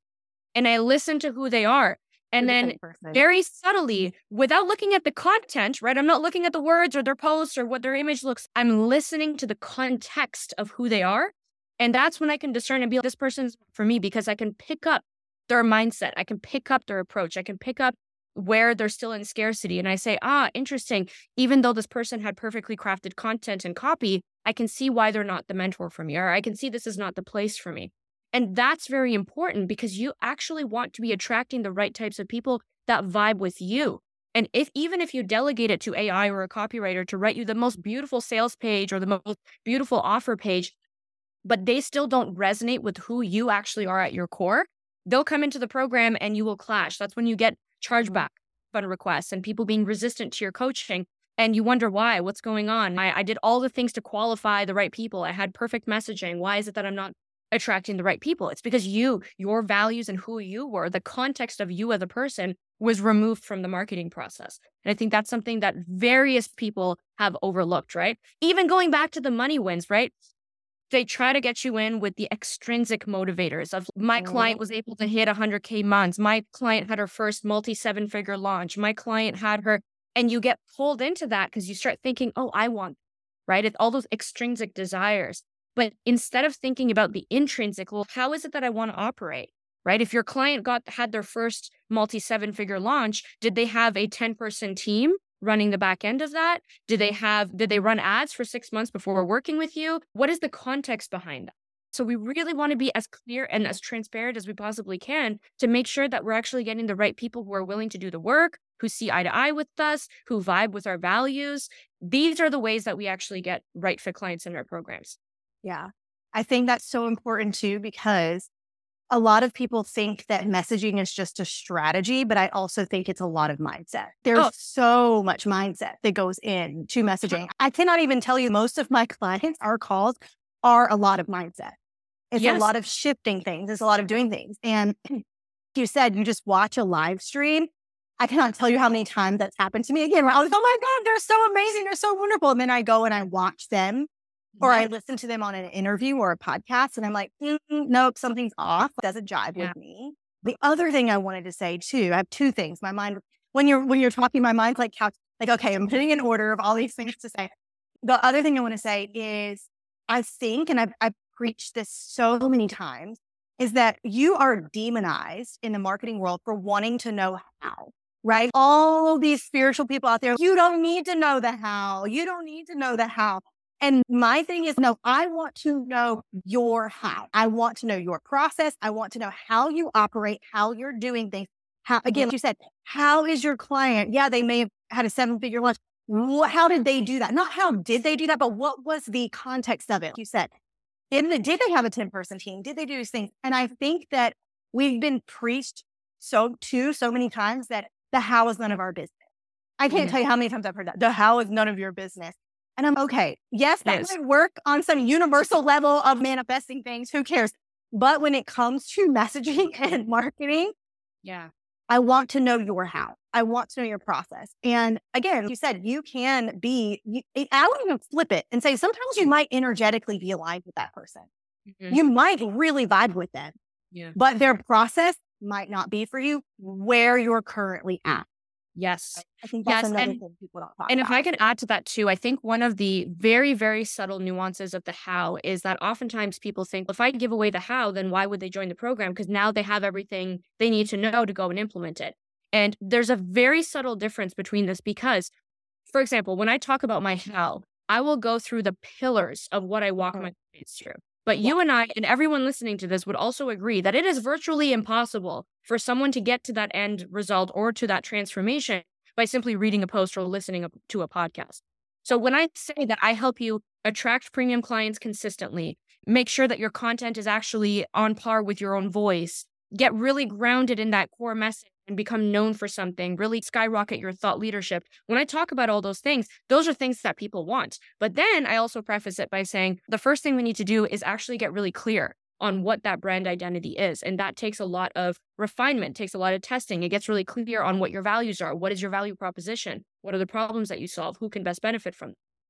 and I listen to who they are. And then very subtly, without looking at the content, right? I'm not looking at the words or their posts or what their image looks. I'm listening to the context of who they are. And that's when I can discern and be like, this person's for me, because I can pick up their mindset. I can pick up their approach. I can pick up where they're still in scarcity. And I say, ah, interesting. Even though this person had perfectly crafted content and copy, I can see why they're not the mentor for me, or I can see this is not the place for me. And that's very important because you actually want to be attracting the right types of people that vibe with you. And if even if you delegate it to A I or a copywriter to write you the most beautiful sales page or the most beautiful offer page, but they still don't resonate with who you actually are at your core, they'll come into the program and you will clash. That's when you get chargeback fund requests and people being resistant to your coaching. And you wonder why, what's going on? I, I did all the things to qualify the right people. I had perfect messaging. Why is it that I'm not attracting the right people? It's because you, your values and who you were, the context of you as a person was removed from the marketing process. And I think that's something that various people have overlooked, right? Even going back to the money wins, right? They try to get you in with the extrinsic motivators of my client was able to hit one hundred K months. My client had her first multi seven figure launch. My client had her, and you get pulled into that because you start thinking, oh, I want, right? It's all those extrinsic desires. But instead of thinking about the intrinsic, well, how is it that I want to operate, right? If your client got had their first multi seven figure launch, did they have a ten person team running the back end of that? Did they have, did they run ads for six months before working with you? What is the context behind that? So we really want to be as clear and as transparent as we possibly can to make sure that we're actually getting the right people who are willing to do the work, who see eye to eye with us, who vibe with our values. These are the ways that we actually get right fit clients in our programs. Yeah. I think that's so important too, because a lot of people think that messaging is just a strategy, but I also think it's a lot of mindset. There's oh. so much mindset that goes into messaging. I cannot even tell you, most of my clients, our calls are a lot of mindset. It's yes. a lot of shifting things. It's a lot of doing things. And you said you just watch a live stream. I cannot tell you how many times that's happened to me again. Where I was, oh my God, they're so amazing. They're so wonderful. And then I go and I watch them. Or I listen to them on an interview or a podcast and I'm like, mm, nope, something's off. It doesn't jive yeah. with me. The other thing I wanted to say too, I have two things. My mind, when you're when you're talking, my mind's like, like, okay, I'm putting in order of all these things to say. The other thing I want to say is, I think, and I've, I've preached this so many times, is that you are demonized in the marketing world for wanting to know how. Right? All these spiritual people out there, you don't need to know the how. You don't need to know the how. And my thing is, no, I want to know your how. I want to know your process. I want to know how you operate, how you're doing things. How, again, like you said, how is your client? Yeah, they may have had a seven figure launch. What, how did they do that? Not how did they do that, but what was the context of it? You said, did, did they have a ten person team? Did they do these things? And I think that we've been preached so to so many times that the how is none of our business. I can't mm-hmm. tell you how many times I've heard that. The how is none of your business. And I'm okay. Yes, that might work on some universal level of manifesting things. Who cares? But when it comes to messaging and marketing, yeah, I want to know your how. I want to know your process. And again, you said you can be, you, I would even flip it and say, sometimes you might energetically be aligned with that person. Mm-hmm. You might really vibe with them, yeah. but their process might not be for you where you're currently at. Yes. I think that's yes. another and, thing people don't talk And about. if I can add to that too, I think one of the very, very subtle nuances of the how is that oftentimes people think, if I give away the how, then why would they join the program? Because now they have everything they need to know to go and implement it. And there's a very subtle difference between this because, for example, when I talk about my how, I will go through the pillars of what I walk mm-hmm. my clients through. But yeah. you and I and everyone listening to this would also agree that it is virtually impossible for someone to get to that end result or to that transformation by simply reading a post or listening to a podcast. So when I say that I help you attract premium clients consistently, make sure that your content is actually on par with your own voice, get really grounded in that core message and become known for something, really skyrocket your thought leadership. When I talk about all those things, those are things that people want. But then I also preface it by saying the first thing we need to do is actually get really clear on what that brand identity is. And that takes a lot of refinement, takes a lot of testing. It gets really clear on what your values are. What is your value proposition? What are the problems that you solve? Who can best benefit from them?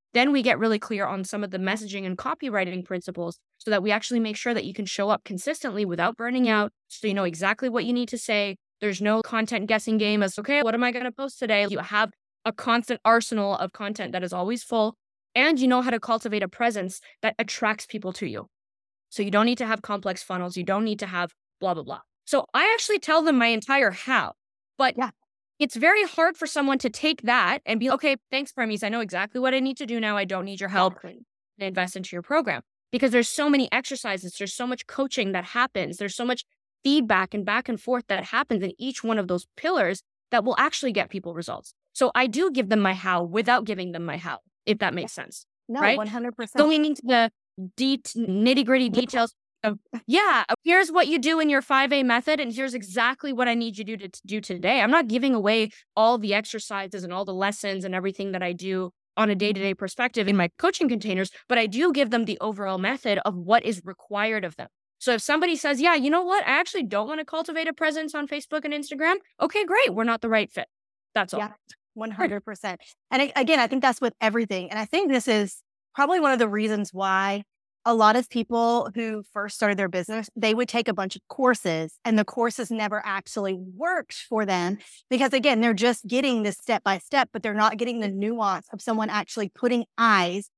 Then we get really clear on some of the messaging and copywriting principles so that we actually make sure that you can show up consistently without burning out. So you know exactly what you need to say. There's no content guessing game as, okay, what am I going to post today? You have a constant arsenal of content that is always full, and you know how to cultivate a presence that attracts people to you. So you don't need to have complex funnels. You don't need to have blah, blah, blah. So I actually tell them my entire how, but yeah. It's very hard for someone to take that and be, okay, thanks, Parmees. I know exactly what I need to do now. I don't need your help and invest into your program, because there's so many exercises. There's so much coaching that happens. There's so much feedback and back and forth that happens in each one of those pillars that will actually get people results. So I do give them my how without giving them my how, if that makes yeah. sense. No, right? one hundred percent. Going into the de- nitty gritty details of, yeah, here's what you do in your five A method, and here's exactly what I need you to do, to do today. I'm not giving away all the exercises and all the lessons and everything that I do on a day-to-day perspective in my coaching containers, but I do give them the overall method of what is required of them. So if somebody says, yeah, you know what, I actually don't want to cultivate a presence on Facebook and Instagram. Okay, great. We're not the right fit. That's all. Yeah, one hundred percent. And again, I think that's with everything. And I think this is probably one of the reasons why a lot of people who first started their business, they would take a bunch of courses and the courses never actually worked for them because, again, they're just getting this step by step, but they're not getting the nuance of someone actually putting eyes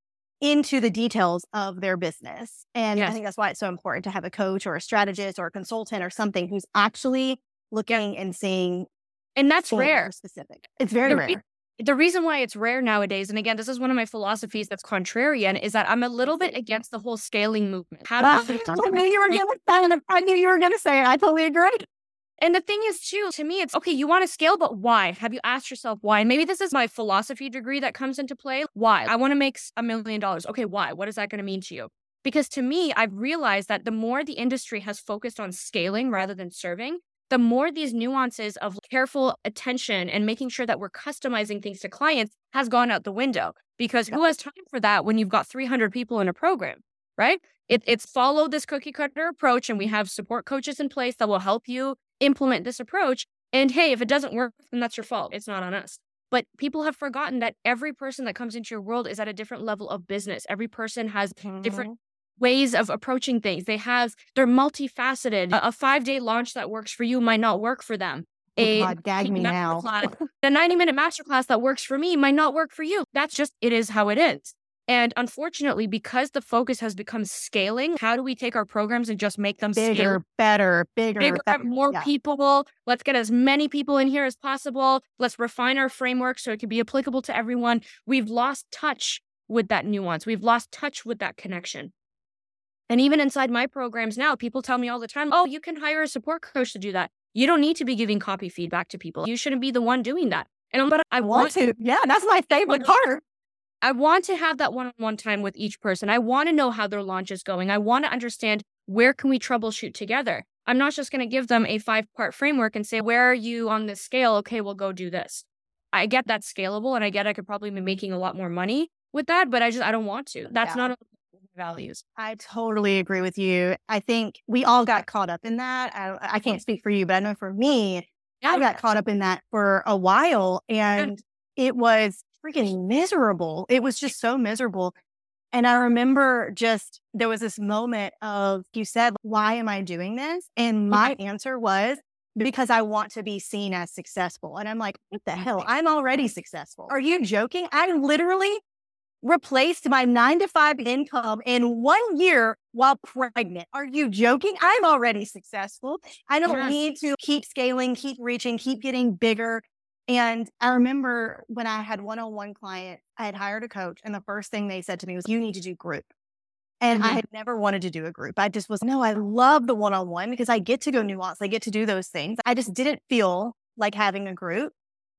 into the details of their business. And yes. I think that's why it's so important to have a coach or a strategist or a consultant or something who's actually looking and seeing. And that's rare. Specific. It's very the rare. Re- the reason why it's rare nowadays, and again, this is one of my philosophies that's contrarian, is that I'm a little bit against the whole scaling movement. How do I knew you were going to say it. I knew you were going to say it. I totally agree. And the thing is, too, to me, it's, okay, you want to scale, but why? Have you asked yourself why? And maybe this is my philosophy degree that comes into play. Why? I want to make a million dollars. Okay, why? What is that going to mean to you? Because to me, I've realized that the more the industry has focused on scaling rather than serving, the more these nuances of careful attention and making sure that we're customizing things to clients has gone out the window. Because who has time for that when you've got three hundred people in a program, right? It, it's follow this cookie cutter approach, and we have support coaches in place that will help you implement this approach. And hey, if it doesn't work, then that's your fault. It's not on us. But people have forgotten that every person that comes into your world is at a different level of business. Every person has mm-hmm. different ways of approaching things. They have, they're multifaceted. A, a five-day launch that works for you might not work for them. A, oh God, gag me now. Class, a ninety-minute masterclass that works for me might not work for you. That's just, it is how it is. And unfortunately, because the focus has become scaling, how do we take our programs and just make them bigger, scale? better, bigger, bigger, better. more yeah. people? Let's get as many people in here as possible. Let's refine our framework so it can be applicable to everyone. We've lost touch with that nuance. We've lost touch with that connection. And even inside my programs now, people tell me all the time, oh, you can hire a support coach to do that. You don't need to be giving copy feedback to people. You shouldn't be the one doing that. And but I want, want to. Yeah, that's my favorite part. I want to have that one-on-one time with each person. I want to know how their launch is going. I want to understand where can we troubleshoot together. I'm not just going to give them a five-part framework and say, where are you on this scale? Okay, we'll go do this. I get that's scalable, and I get I could probably be making a lot more money with that, but I just, I don't want to. That's yeah. not values. I totally agree with you. I think we all got caught up in that. I, I can't speak for you, but I know for me, yeah. I got caught up in that for a while, and yeah. it was freaking miserable. It was just so miserable. And I remember just, there was this moment of, you said, why am I doing this? And my yeah. answer was, because I want to be seen as successful. And I'm like, what the hell? I'm already successful. Are you joking? I literally replaced my nine to five income in one year while pregnant. Are you joking? I'm already successful. I don't yes. need to keep scaling, keep reaching, keep getting bigger. And I remember when I had one-on-one client, I had hired a coach, and the first thing they said to me was, you need to do group. And mm-hmm. I had never wanted to do a group. I just was, no, I love the one-on-one because I get to go nuance. I get to do those things. I just didn't feel like having a group.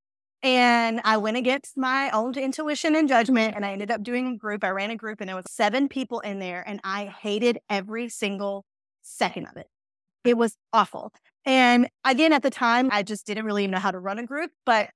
And I went against my own intuition and judgment, and I ended up doing a group. I ran a group, and there was seven people in there, and I hated every single second of it. It was awful. And again, at the time, I just didn't really know how to run a group, but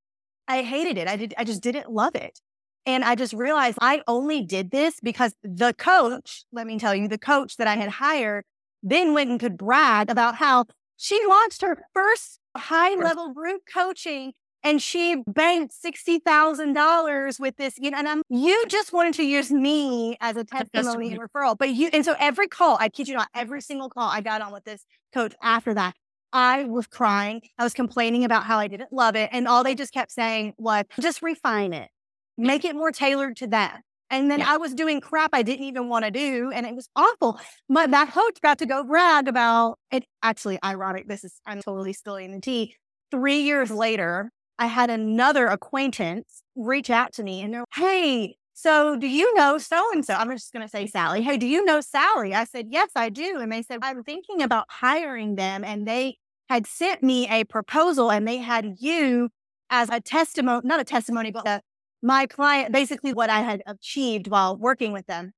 I hated it. I did. I just didn't love it. And I just realized I only did this because the coach, let me tell you, the coach that I had hired then went and could brag about how she launched her first high-level group coaching And she banked sixty thousand dollars with this, you know, and I'm, you just wanted to use me as a testimony and referral. But you, and so every call, I kid you not, every single call I got on with this coach after that, I was crying. I was complaining about how I didn't love it. And all they just kept saying was, just refine it, make it more tailored to them. And then yeah. I was doing crap I didn't even want to do. And it was awful. But that coach got to go brag about it. Actually, ironic. This is, I'm totally spilling the tea. Three years later, I had another acquaintance reach out to me and they're like, hey, so do you know so-and-so? I'm just going to say Sally. Hey, do you know Sally? I said, yes, I do. And they said, I'm thinking about hiring them. And they had sent me a proposal and they had you as a testimony, not a testimony, but a, my client, basically what I had achieved while working with them.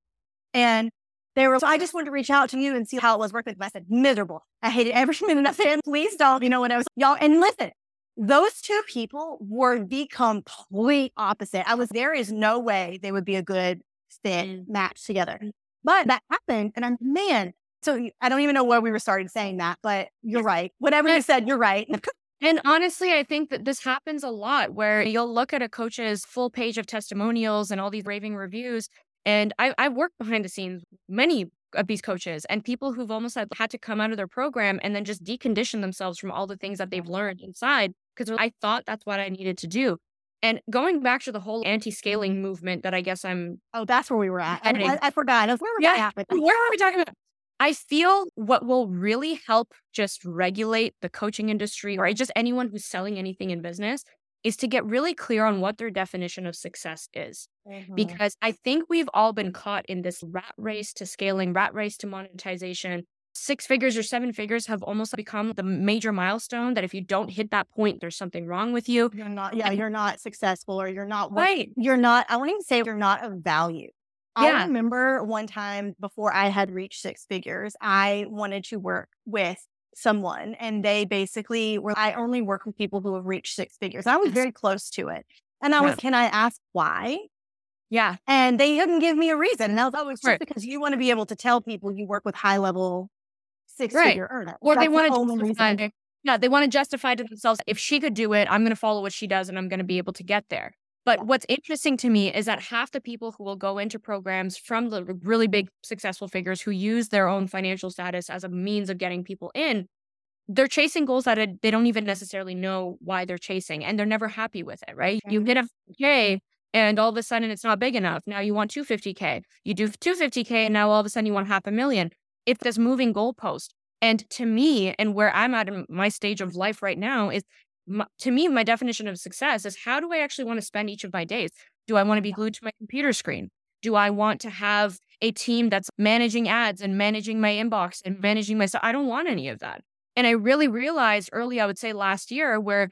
And they were, so I just wanted to reach out to you and see how it was working with them. I said, miserable. I hated every minute of it. Please don't, you know, when I was, y'all, and listen, those two people were the complete opposite. I was, there is no way they would be a good fit match together. But that happened. And I'm, man, so I don't even know where we were started saying that, but you're right. Whatever you said, you're right. And honestly, I think that this happens a lot where you'll look at a coach's full page of testimonials and all these raving reviews. And I, I've worked behind the scenes, many of these coaches and people who've almost had, had to come out of their program and then just decondition themselves from all the things that they've learned inside because I thought that's what I needed to do. And going back to the whole anti-scaling movement that I guess I'm... Oh, that's where we were at. I, I, I forgot. I was, where were yeah, we Where are we talking about? I feel what will really help just regulate the coaching industry or just anyone who's selling anything in business is to get really clear on what their definition of success is. Mm-hmm. Because I think we've all been caught in this rat race to scaling, rat race to monetization. Six figures or seven figures have almost become the major milestone that if you don't hit that point, there's something wrong with you. You're not, yeah, you're not successful or you're not, right. You're not, I won't even say you're not of value. Yeah. I remember one time before I had reached six figures, I wanted to work with someone and they basically were, I only work with people who have reached six figures. I was very close to it. And I was, yeah. Can I ask why? Yeah. And they didn't give me a reason. And I was always just right. because you want to be able to tell people you work with high level six right. figure earners. Or That's they want to justify, yeah, they want to justify to themselves, if she could do it, I'm going to follow what she does and I'm going to be able to get there. But what's interesting to me is that half the people who will go into programs from the really big successful figures who use their own financial status as a means of getting people in, they're chasing goals that they don't even necessarily know why they're chasing. And they're never happy with it, right? Mm-hmm. You hit a K and all of a sudden it's not big enough. Now you want two hundred fifty K. You do two hundred fifty K and now all of a sudden you want half a million. It's this moving goalpost. And to me, and where I'm at in my stage of life right now is, My, to me, my definition of success is how do I actually want to spend each of my days? Do I want to be glued to my computer screen? Do I want to have a team that's managing ads and managing my inbox and managing my stuff? I don't want any of that. And I really realized early, I would say last year, where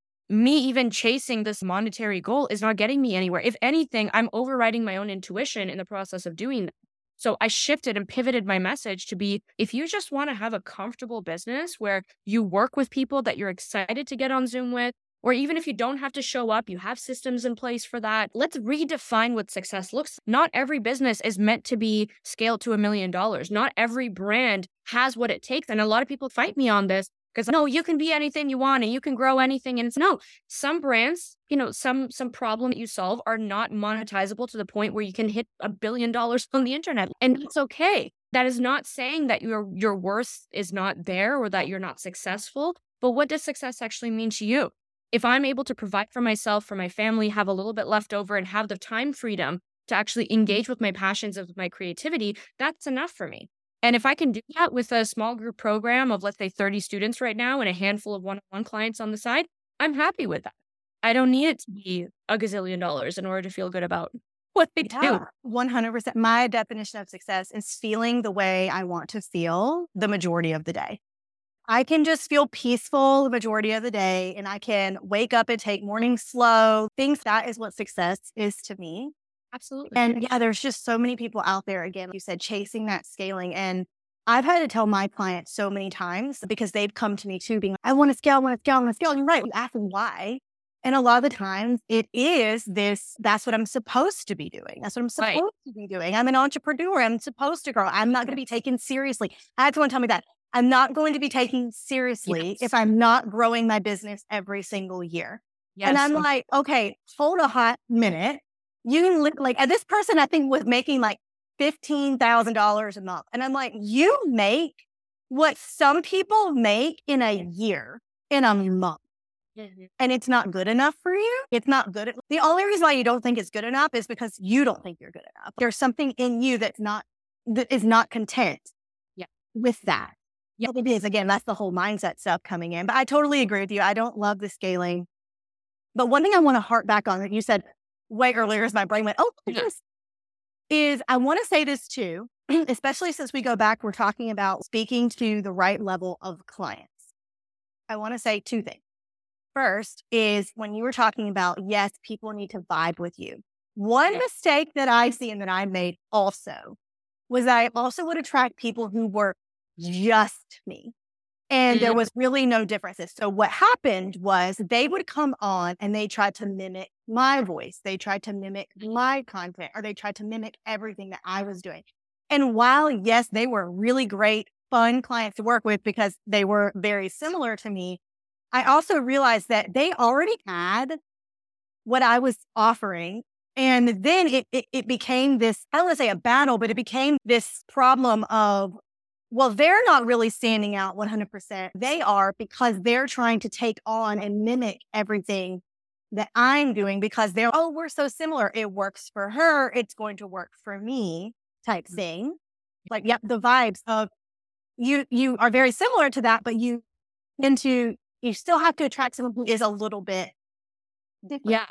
me even chasing this monetary goal is not getting me anywhere. If anything, I'm overriding my own intuition in the process of doing that. So I shifted and pivoted my message to be, if you just want to have a comfortable business where you work with people that you're excited to get on Zoom with, or even if you don't have to show up, you have systems in place for that. Let's redefine what success looks like. Not every business is meant to be scaled to a million dollars. Not every brand has what it takes. And a lot of people fight me on this because, no, you can be anything you want and you can grow anything. And it's no, some brands, you know, some some problem that you solve are not monetizable to the point where you can hit a billion dollars on the internet. And it's okay. That is not saying that your your worth is not there or that you're not successful. But what does success actually mean to you? If I'm able to provide for myself, for my family, have a little bit left over and have the time freedom to actually engage with my passions and with my creativity, that's enough for me. And if I can do that with a small group program of, let's say, thirty students right now and a handful of one-on-one clients on the side, I'm happy with that. I don't need it to be a gazillion dollars in order to feel good about what they yeah, do. one hundred percent. My definition of success is feeling the way I want to feel the majority of the day. I can just feel peaceful the majority of the day and I can wake up and take mornings slow. Things that is what success is to me. Absolutely. And yeah, there's just so many people out there, again, you said, chasing that scaling. And I've had to tell my clients so many times because they've come to me too, being like, I want to scale, I want to scale, I want to scale. And you're right. You ask them why. And a lot of the times it is this, that's what I'm supposed to be doing. That's what I'm supposed right. to be doing. I'm an entrepreneur. I'm supposed to grow. I'm not going to be taken seriously. I had someone tell me that. I'm not going to be taken seriously Yes. if I'm not growing my business every single year. Yes. And I'm like, okay, hold a hot minute. You can li- like, and this person I think was making like fifteen thousand dollars a month. And I'm like, you make what some people make in a year, in a month. Mhm. And it's not good enough for you. It's not good. The only reason why you don't think it's good enough is because you don't think you're good enough. There's something in you that's not, that is not content Yeah. with that. Yeah. It is. Again, that's the whole mindset stuff coming in. But I totally agree with you. I don't love the scaling. But one thing I want to harp back on that you said way earlier as my brain went, oh, yes, is I want to say this too, especially since we go back, we're talking about speaking to the right level of clients. I want to say two things. First is when you were talking about, yes, people need to vibe with you. One Yeah. mistake that I see and that I made also was I also would attract people who were just me. And there Mhm. was really no differences. So what happened was they would come on and they tried to mimic my voice. They tried to mimic my content, or they tried to mimic everything that I was doing. And while, yes, they were really great, fun clients to work with because they were very similar to me, I also realized that they already had what I was offering. And then it, it, it became this, I don't want to say a battle, but it became this problem of, well, they're not really standing out one hundred percent. They are, because they're trying to take on and mimic everything that I'm doing because they're, oh, we're so similar. It works for her. It's going to work for me type thing. Like, yep, the vibes of you, you are very similar to that, but you into, you still have to attract someone who is a little bit different. Yeah.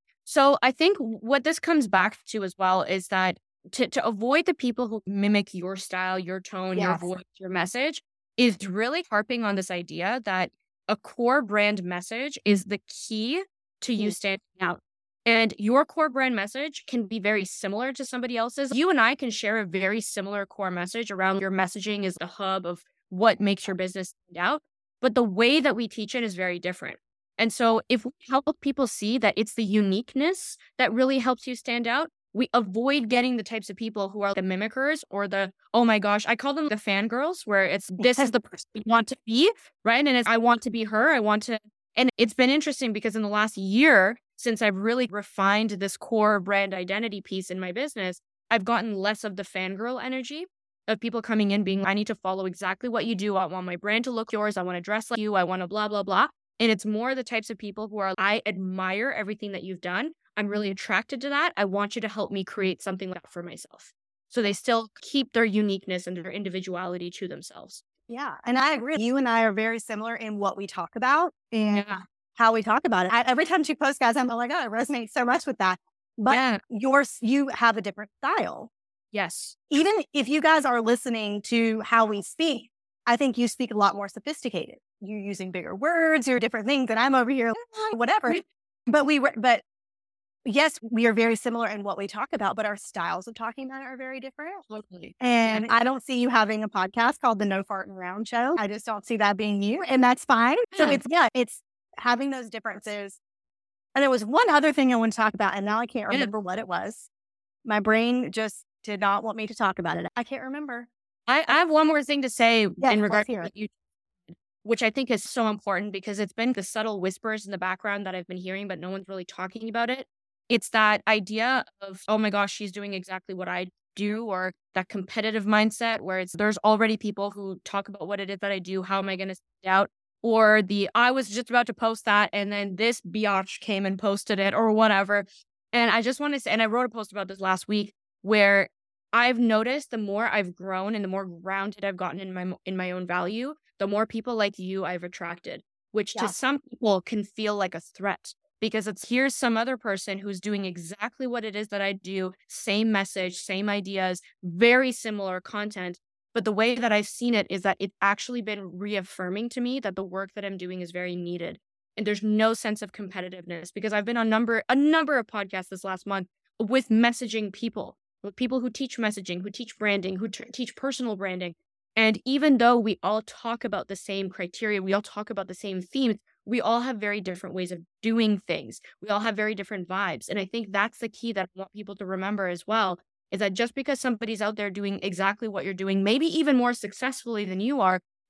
So I think what this comes back to as well is that to, to avoid the people who mimic your style, your tone, your Yes. voice, your message is really harping on this idea that a core brand message is the key to you Mm. standing out. And your core brand message can be very similar to somebody else's. You and I can share a very similar core message around your messaging is the hub of what makes your business stand out. But the way that we teach it is very different. And so if we help people see that it's the uniqueness that really helps you stand out, we avoid getting the types of people who are the mimickers or the, oh my gosh, I call them the fangirls, where it's, this is the person we want to be, right? And it's, I want to be her. I want to, and it's been interesting because in the last year, since I've really refined this core brand identity piece in my business, I've gotten less of the fangirl energy of people coming in being, I need to follow exactly what you do. I want my brand to look yours. I want to dress like you. I want to blah, blah, blah. And it's more the types of people who are, I admire everything that you've done. I'm really attracted to that. I want you to help me create something like that for myself. So they still keep their uniqueness and their individuality to themselves. Yeah. And I agree. You and I are very similar in what we talk about and Yeah. how we talk about it. I, every time she posts, guys, I'm like, oh, it resonates so much with that. But Yeah. yours, you have a different style. Yes. Even if you guys are listening to how we speak, I think you speak a lot more sophisticated. You're using bigger words or different things, and I'm over here, whatever. But we, were, but yes, we are very similar in what we talk about, but our styles of talking about it are very different. Totally. And I don't see you having a podcast called the No Farting Around Show. I just don't see that being you, and that's fine. So Yeah. it's, yeah, it's having those differences. And there was one other thing I want to talk about, and now I can't Yeah. remember what it was. My brain just did not want me to talk about it. I can't remember. I, I have one more thing to say Yes, in let's regard to hear what it. you, which I think is so important because it's been the subtle whispers in the background that I've been hearing, but no one's really talking about it. It's that idea of, oh my gosh, she's doing exactly what I do, or that competitive mindset where it's, there's already people who talk about what it is that I do. How am I going to stand out? Or the, I was just about to post that and then this biatch came and posted it or whatever. And I just want to say, and I wrote a post about this last week where I've noticed the more I've grown and the more grounded I've gotten in my in my own value, the more people like you I've attracted, which Yeah. to some people can feel like a threat because it's, here's some other person who's doing exactly what it is that I do, same message, same ideas, very similar content. But the way that I've seen it is that it's actually been reaffirming to me that the work that I'm doing is very needed. And there's no sense of competitiveness because I've been on number a number of podcasts this last month with messaging people. With people who teach messaging, who teach branding, who t- teach personal branding. And even though we all talk about the same criteria, we all talk about the same themes, we all have very different ways of doing things. We all have very different vibes. And I think that's the key that I want people to remember as well, is that just because somebody's out there doing exactly what you're doing, maybe even more successfully than you are,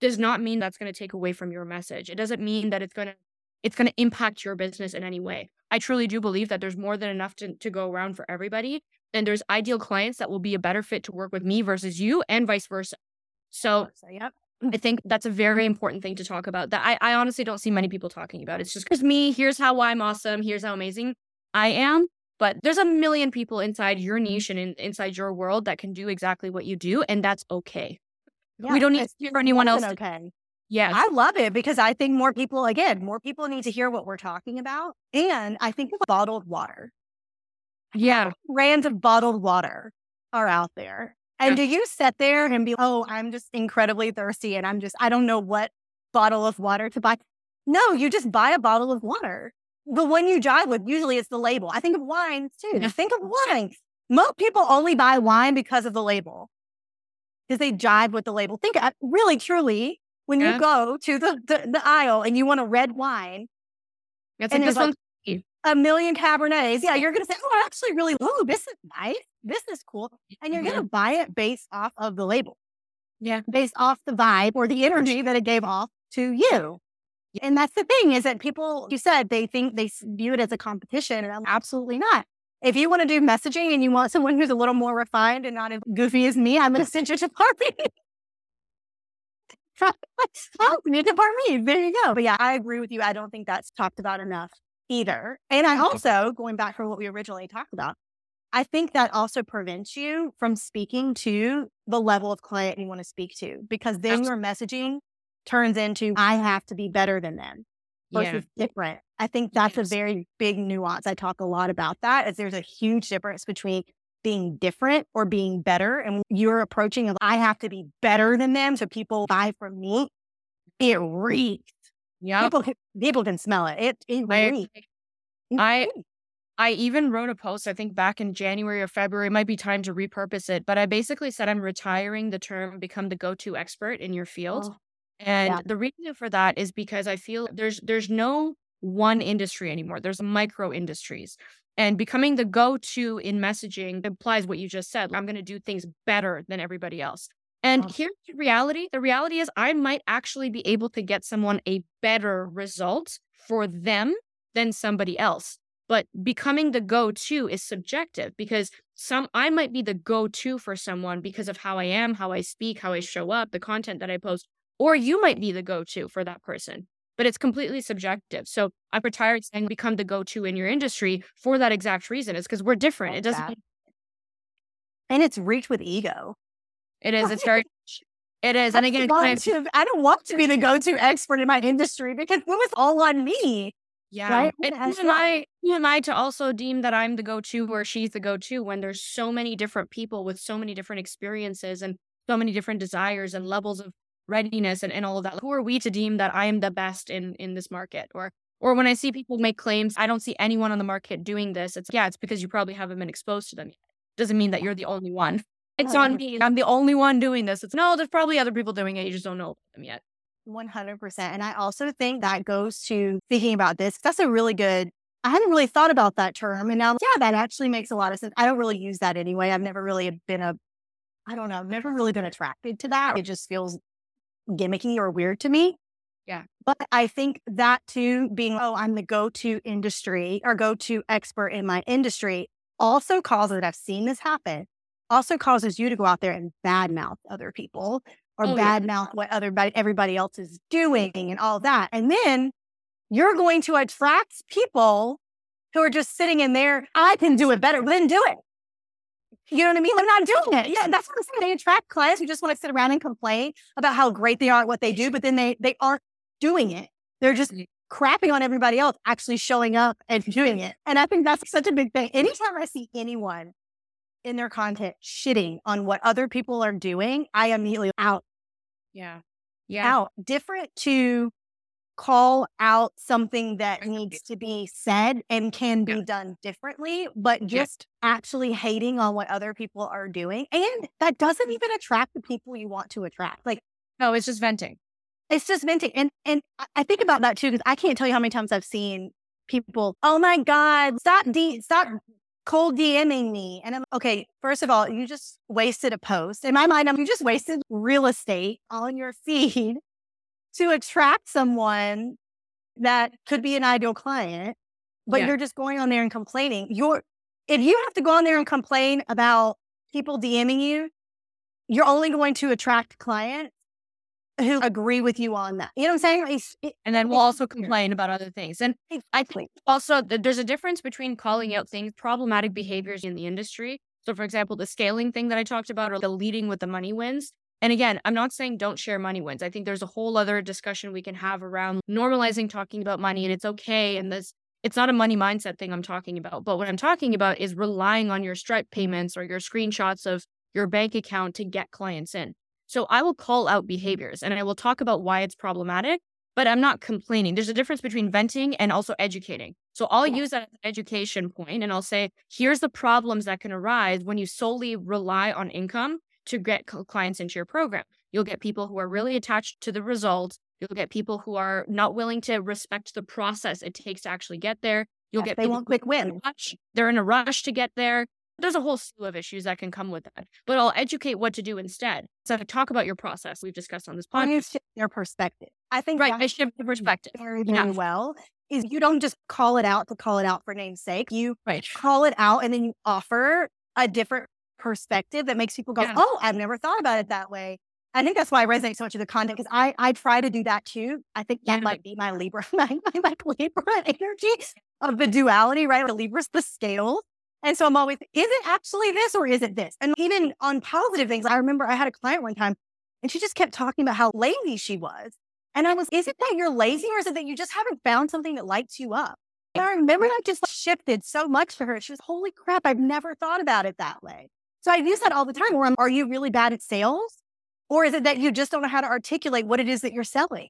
does not mean that's going to take away from your message. It doesn't mean that it's going to it's going to impact your business in any way. I truly do believe that there's more than enough to, to go around for everybody. And there's ideal clients that will be a better fit to work with me versus you and vice versa. So yep. I think that's a very important thing to talk about that I, I honestly don't see many people talking about. It's just because me, here's how I'm awesome. Here's how amazing I am. But there's a million people inside your niche and in, inside your world that can do exactly what you do. And that's okay. Yeah, we don't need to hear anyone else. Okay. Yes. I love it because I think more people, again, more people need to hear what we're talking about. And I think bottled water. Yeah. Brands of bottled water are out there. And Yeah. do you sit there and be, oh, I'm just incredibly thirsty and I'm just, I don't know what bottle of water to buy. No, you just buy a bottle of water. The one you jive with, usually it's the label. I think of wine too. Yeah. Think of wine. Most people only buy wine because of the label. Because they jive with the label. Think, really, truly, when Yeah. you go to the, the, the aisle and you want a red wine, It's and like there's this like one. a million Cabernets, yeah, you're going to say, oh, I actually really, oh, this is nice. This is cool. And you're Mhm. going to buy it based off of the label, Yeah. based off the vibe or the energy that it gave off to you. And that's the thing is that people, you said, they think they s- view it as a competition. And I'm absolutely not. If you want to do messaging and you want someone who's a little more refined and not as goofy as me, I'm going to send you to Barbie. Oh, you to Barbie. There you go. But yeah, I agree with you. I don't think that's talked about enough either. And I also, going back from what we originally talked about, I think that also prevents you from speaking to the level of client you want to speak to, because then your messaging turns into, I have to be better than them versus different. I think that's Yes. a very big nuance. I talk a lot about that, as there's a huge difference between being different or being better. And you're approaching, of, I have to be better than them so people buy from me. It reeks. Yeah. People can, people can smell it. It, it I, reeks. I I even wrote a post, I think back in January or February. It might be time to repurpose it, but I basically said I'm retiring the term become the go-to expert in your field. Oh, And yeah. the reason for that is because I feel there's there's no one industry anymore. There's micro industries. And becoming the go-to in messaging implies what you just said. I'm going to do things better than everybody else. And Oh. here's the reality. The reality is I might actually be able to get someone a better result for them than somebody else. But becoming the go-to is subjective because some I might be the go-to for someone because of how I am, how I speak, how I show up, the content that I post, or you might be the go-to for that person. But it's completely subjective. So I'm retired saying become the go-to in your industry for that exact reason. It's because we're different. Love It doesn't that. And it's reeked with ego. it is. It's very it is. I And again, don't, it's kind want of- to, I don't want to be the go-to expert in my industry because it was all on me. yeah. Right? And That's who am right. I who am I to also deem that I'm the go-to or she's the go-to when there's so many different people with so many different experiences and so many different desires and levels of readiness and, and all of that. Who are we to deem that I am the best in in this market? Or or when I see people make claims, I don't see anyone on the market doing this. It's yeah, it's because you probably haven't been exposed to them yet. Doesn't mean that you're the only one. It's on me. I'm the only one doing this. It's no, there's probably other people doing it. You just don't know them yet. one hundred percent. And I also think that goes to thinking about this. That's a really good, I hadn't really thought about that term. And now, yeah, that actually makes a lot of sense. I don't really use that anyway. I've never really been a, I don't know, I've never really been attracted to that. It just feels gimmicky or weird to me. Yeah. But I think that too, being, oh, I'm the go-to industry or go-to expert in my industry also causes, I've seen this happen, also causes you to go out there and badmouth other people or Oh, yeah. badmouth what other everybody else is doing and all that. And then you're going to attract people who are just sitting in there. I can do it better. Then do it. You know what I mean? I'm not doing it. Yeah, that's what I'm saying. They attract clients who just want to sit around and complain about how great they are at what they do, but then they they aren't doing it. They're just crapping on everybody else actually showing up and doing it. And I think that's such a big thing. Anytime I see anyone in their content shitting on what other people are doing, I immediately out, Yeah. Yeah. out. Different to call out something that needs to be said and can be Yeah. done differently, but just actually hating on what other people are doing. And that doesn't even attract the people you want to attract. Like, No, it's just venting. it's just venting. And and I- I think about that too, because I can't tell you how many times I've seen people, oh my God, stop D stop cold DMing me. And I'm okay, first of all, you just wasted a post. In my mind, I'm you just wasted real estate on your feed to attract someone that could be an ideal client, but Yeah. you're just going on there and complaining. You're, if you have to go on there and complain about people DMing you, you're only going to attract clients who agree with you on that. You know what I'm saying? It's, it, And then we'll also complain about other things. And I exactly. think also that there's a difference between calling out things, problematic behaviors in the industry. So, for example, the scaling thing that I talked about, or the leading with the money wins. And again, I'm not saying don't share money wins. I think there's a whole other discussion we can have around normalizing talking about money, and it's okay. And this, it's not a money mindset thing I'm talking about. But what I'm talking about is relying on your Stripe payments or your screenshots of your bank account to get clients in. So I will call out behaviors and I will talk about why it's problematic, but I'm not complaining. There's a difference between venting and also educating. So I'll use that as an education point and I'll say, here's the problems that can arise when you solely rely on income to get clients into your program. You'll get people who are really attached to the results. You'll get people who are not willing to respect the process it takes to actually get there. You'll Yes, get they people want quick win. rush. They're in a rush to get there. There's a whole slew of issues that can come with that, but I'll educate what to do instead. So to talk about your process we've discussed on this When you podcast. shift their perspective, I think Right, I that's shift the perspective. very, very Yeah. well. Is you don't just call it out to call it out for name's sake. You Right. call it out and then you offer a different perspective that makes people go, Yeah. oh, I've never thought about it that way. I think that's why I resonate so much with the content, because I, I try to do that too. I think that Yeah. might be my Libra, my, my, my Libra energy of the duality, right? The Libra's the scale. And so I'm always, is it actually this or is it this? And even on positive things, I remember I had a client one time and she just kept talking about how lazy she was. And I was, is it that you're lazy or is it that you just haven't found something that lights you up? And I remember that just shifted so much for her. She was, holy crap, I've never thought about it that way. So I use that all the time where I'm, are you really bad at sales? Or is it that you just don't know how to articulate what it is that you're selling?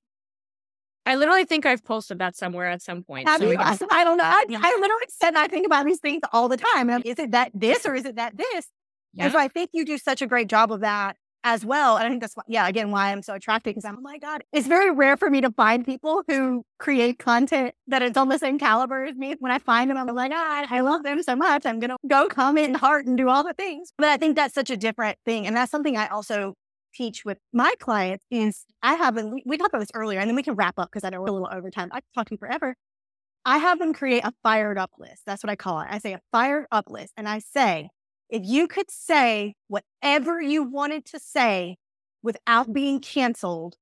I literally think I've posted that somewhere at some point. Have So you? we can- I don't know. I, I literally said I think about these things all the time. And I'm, is it that this or is it that this? Yeah. And so I think you do such a great job of that as well. And I think that's why, yeah, again, why I'm so attracted, because I'm, oh my God, it's very rare for me to find people who create content that is on the same caliber as me. When I find them, I'm like, ah, I love them so much. I'm going to go comment and heart and do all the things. But I think that's such a different thing. And that's something I also teach with my clients is I have, and we, we talked about this earlier, and then we can wrap up because I know we're a little over time. I can talk to you forever. I have them create a fired up list. That's what I call it. I say a fired up list. And I say, if you could say whatever you wanted to say without being canceled,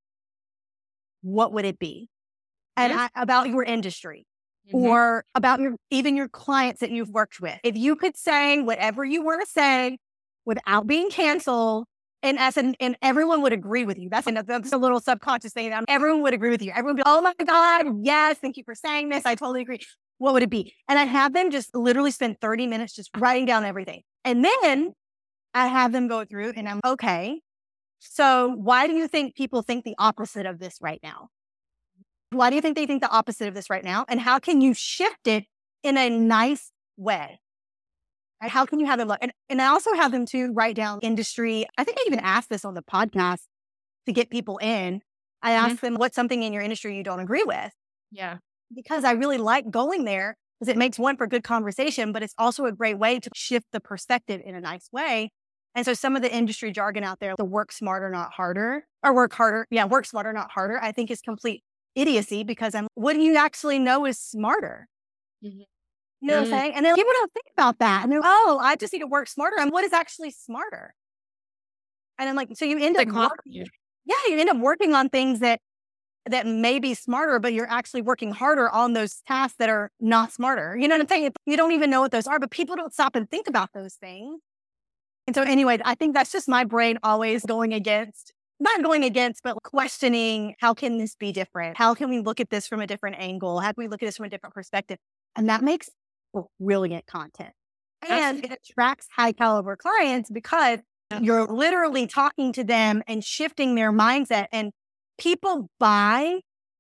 what would it be? And I, about your industry Mhm. or about your, even your clients that you've worked with. If you could say whatever you want to say without being canceled, and as an, and everyone would agree with you. That's, an, that's a little subconscious thing. That everyone would agree with you. Everyone would be, oh my God, yes, thank you for saying this. I totally agree. What would it be? And I'd have them just literally spend thirty minutes just writing down everything. And then I have them go through and I'm, okay, so why do you think people think the opposite of this right now? Why do you think they think the opposite of this right now? And how can you shift it in a nice way? How can you have them look? And, and I also have them to write down industry. I think I even asked this on the podcast to get people in. I asked them, what's something in your industry you don't agree with? Yeah. Because I really like going there because it makes one for good conversation, but it's also a great way to shift the perspective in a nice way. And so some of the industry jargon out there, the work smarter, not harder, or work harder. Yeah, work smarter, not harder, I think is complete idiocy because I'm, what do you actually know is smarter? Mhm. You know what I'm saying? And then people don't think about that. And they're, oh, I just need to work smarter. And what is actually smarter? And I'm like, so you end up, Like, working, yeah, you end up working on things that that may be smarter, but you're actually working harder on those tasks that are not smarter. You know what I'm saying? You don't even know what those are, but people don't stop and think about those things. And so anyway, I think that's just my brain always going against, not going against, but questioning, how can this be different? How can we look at this from a different angle? How can we look at this from a different perspective? And that makes brilliant content. And it attracts high caliber clients because you're literally talking to them and shifting their mindset. And people buy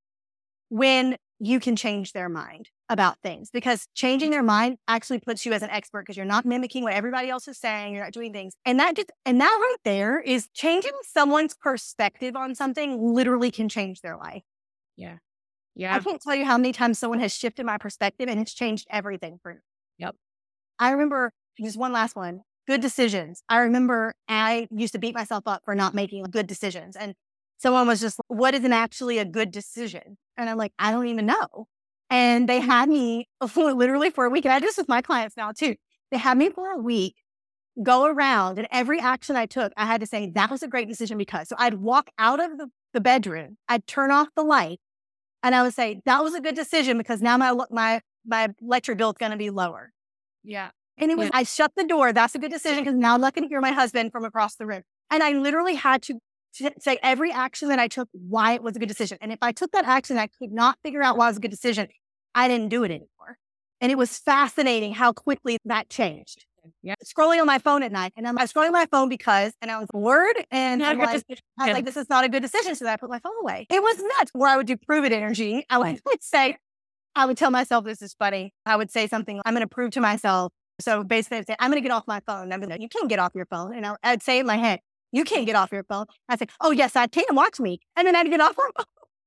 when you can change their mind about things, because changing their mind actually puts you as an expert because you're not mimicking what everybody else is saying. You're not doing things. And that just, and that right there is changing someone's perspective on something literally can change their life. Yeah. I Yeah. can't tell you how many times someone has shifted my perspective and it's changed everything for me. Yep. I remember just one last one, good decisions. I remember I used to beat myself up for not making good decisions. And someone was just, what isn't actually a good decision? And I'm like, I don't even know. And they had me literally for a week. And I do this with my clients now too. They had me for a week go around, and every action I took, I had to say, that was a great decision because. So I'd walk out of the, the bedroom, I'd turn off the light, and I would say, that was a good decision because now my my my electric bill is going to be lower. Yeah. And it was, Yeah. I shut the door. That's a good decision because now I'm not going to hear my husband from across the room. And I literally had to t- say every action that I took, why it was a good decision. And if I took that action, I could not figure out why it was a good decision, I didn't do it anymore. And it was fascinating how quickly that changed. Yeah. Scrolling on my phone at night. And I'm, I was scrolling on my phone because, and I was bored. And Not a I'm good like, decision. I was like, this is not a good decision. So I put my phone away. It was nuts. Where I would do prove it energy. I would say, I would tell myself, this is funny. I would say something, I'm going to prove to myself. So basically I'd say, I'm going to get off my phone. I'm going to, you can't get off your phone. And I, I'd say in my head, you can't get off your phone. I'd say, oh yes, I can, watch me. And then I'd get off my phone.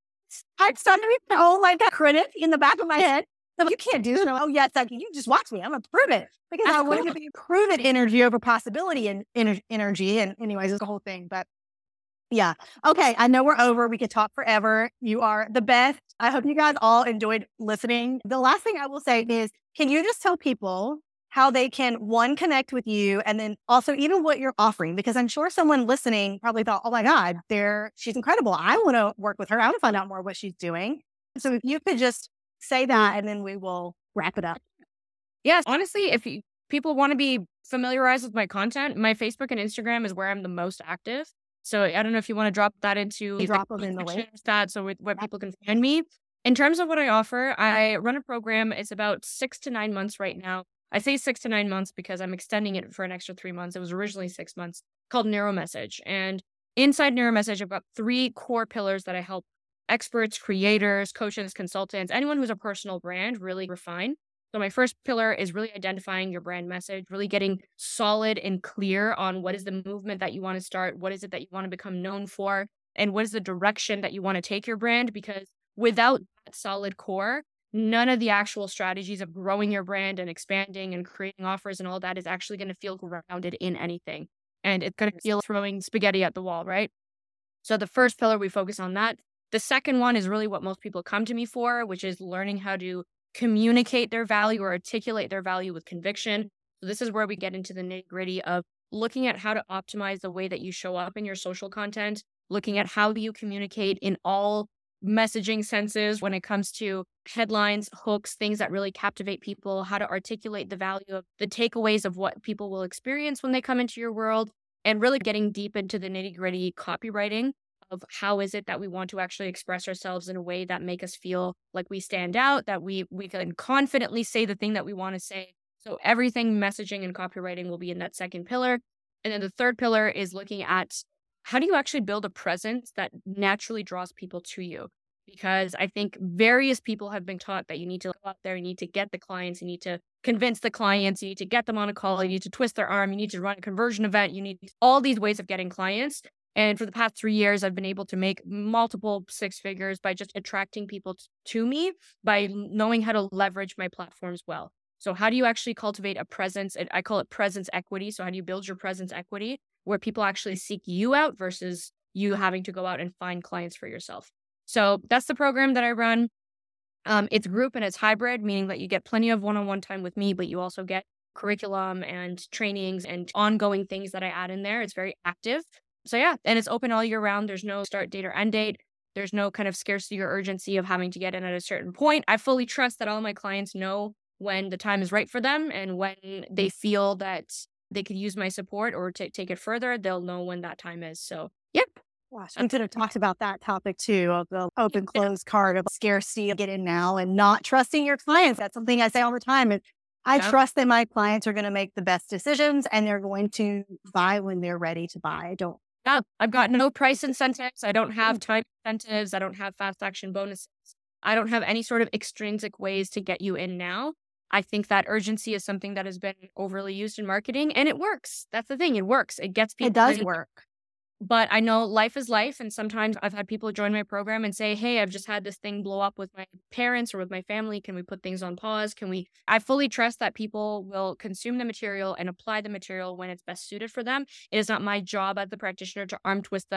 I'd start to be all like that critic in the back of my head. So you can't do this. Oh yes, I can. You just watch me. I'm going to prove it. Because That's I wanted cool. to be prove it energy over possibility and ener- energy. And anyways, it's the whole thing. But yeah. Okay. I know we're over. We could talk forever. You are the best. I hope you guys all enjoyed listening. The last thing I will say is, can you just tell people how they can, one, connect with you, and then also even what you're offering? Because I'm sure someone listening probably thought, oh my God, there, she's incredible. I want to work with her. I want to find out more what she's doing. So if you could just say that, and then we will wrap it up. Yes. Honestly, if you, people want to be familiarized with my content, my Facebook and Instagram is where I'm the most active. So I don't know if you want to drop that into You drop them in the link. that so with, where people can find me. In terms of what I offer, I run a program. It's about six to nine months right now. I say six to nine months because I'm extending it for an extra three months. It was originally six months, called NeuroMessage. And inside NeuroMessage, I've got three core pillars that I help experts, creators, coaches, consultants, anyone who's a personal brand really refine. So my first pillar is really identifying your brand message, really getting solid and clear on what is the movement that you want to start, what is it that you want to become known for, and what is the direction that you want to take your brand. Because without that solid core, none of the actual strategies of growing your brand and expanding and creating offers and all that is actually going to feel grounded in anything. And it's going to feel throwing spaghetti at the wall, right? So the first pillar, we focus on that. The second one is really what most people come to me for, which is learning how to communicate their value or articulate their value with conviction. So this is where we get into the nitty gritty of looking at how to optimize the way that you show up in your social content, looking at how do you communicate in all messaging senses when it comes to headlines, hooks, things that really captivate people, how to articulate the value of the takeaways of what people will experience when they come into your world, and really getting deep into the nitty gritty copywriting of how is it that we want to actually express ourselves in a way that make us feel like we stand out, that we we can confidently say the thing that we want to say. So everything messaging and copywriting will be in that second pillar. And then the third pillar is looking at how do you actually build a presence that naturally draws people to you? Because I think various people have been taught that you need to go out there, you need to get the clients, you need to convince the clients, you need to get them on a call, you need to twist their arm, you need to run a conversion event, you need all these ways of getting clients. And for the past three years, I've been able to make multiple six figures by just attracting people t- to me, by knowing how to leverage my platforms well. So how do you actually cultivate a presence? And I call it presence equity. So how do you build your presence equity where people actually seek you out versus you having to go out and find clients for yourself? So that's the program that I run. Um, it's group and it's hybrid, meaning that you get plenty of one-on-one time with me, but you also get curriculum and trainings and ongoing things that I add in there. It's very active. So yeah, and it's open all year round. There's no start date or end date. There's no kind of scarcity or urgency of having to get in at a certain point. I fully trust that all my clients know when the time is right for them, and when they feel that they could use my support or t- take it further, they'll know when that time is. So yep. Gosh, I could have talked about that topic too, of the open close card of scarcity of get in now and not trusting your clients. That's something I say all the time. And I Yep. trust that my clients are going to make the best decisions and they're going to buy when they're ready to buy. I don't. Yeah, I've got no price incentives. I don't have time incentives. I don't have fast action bonuses. I don't have any sort of extrinsic ways to get you in now. I think that urgency is something that has been overly used in marketing, and it works. That's the thing. It works. It gets people. It does in. work. But I know life is life. And sometimes I've had people join my program and say, hey, I've just had this thing blow up with my parents or with my family. Can we put things on pause? Can we? I fully trust that people will consume the material and apply the material when it's best suited for them. It is not my job as the practitioner to arm twist them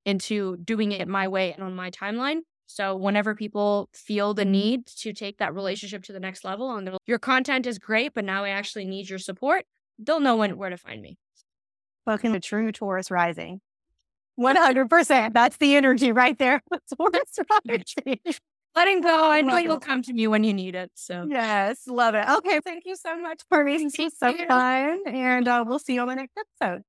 into doing it my way and on my timeline. So whenever people feel the need to take that relationship to the next level and your content is great, but now I actually need your support, they'll know when, where to find me. Welcome to true Taurus rising. one hundred percent. That's the energy right there. Taurus rising. Letting go. I know you'll come to me when you need it. So yes, love it. Okay, thank you so much for being so fun, and uh, we'll see you on the next episode.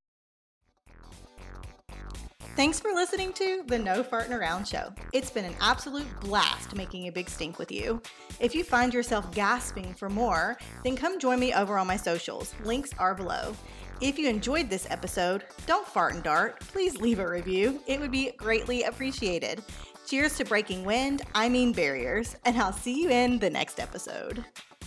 Thanks for listening to the No Farting Around Show. It's been an absolute blast making a big stink with you. If you find yourself gasping for more, then come join me over on my socials. Links are below. If you enjoyed this episode, don't fart and dart. Please leave a review. It would be greatly appreciated. Cheers to breaking wind, I mean barriers, and I'll see you in the next episode.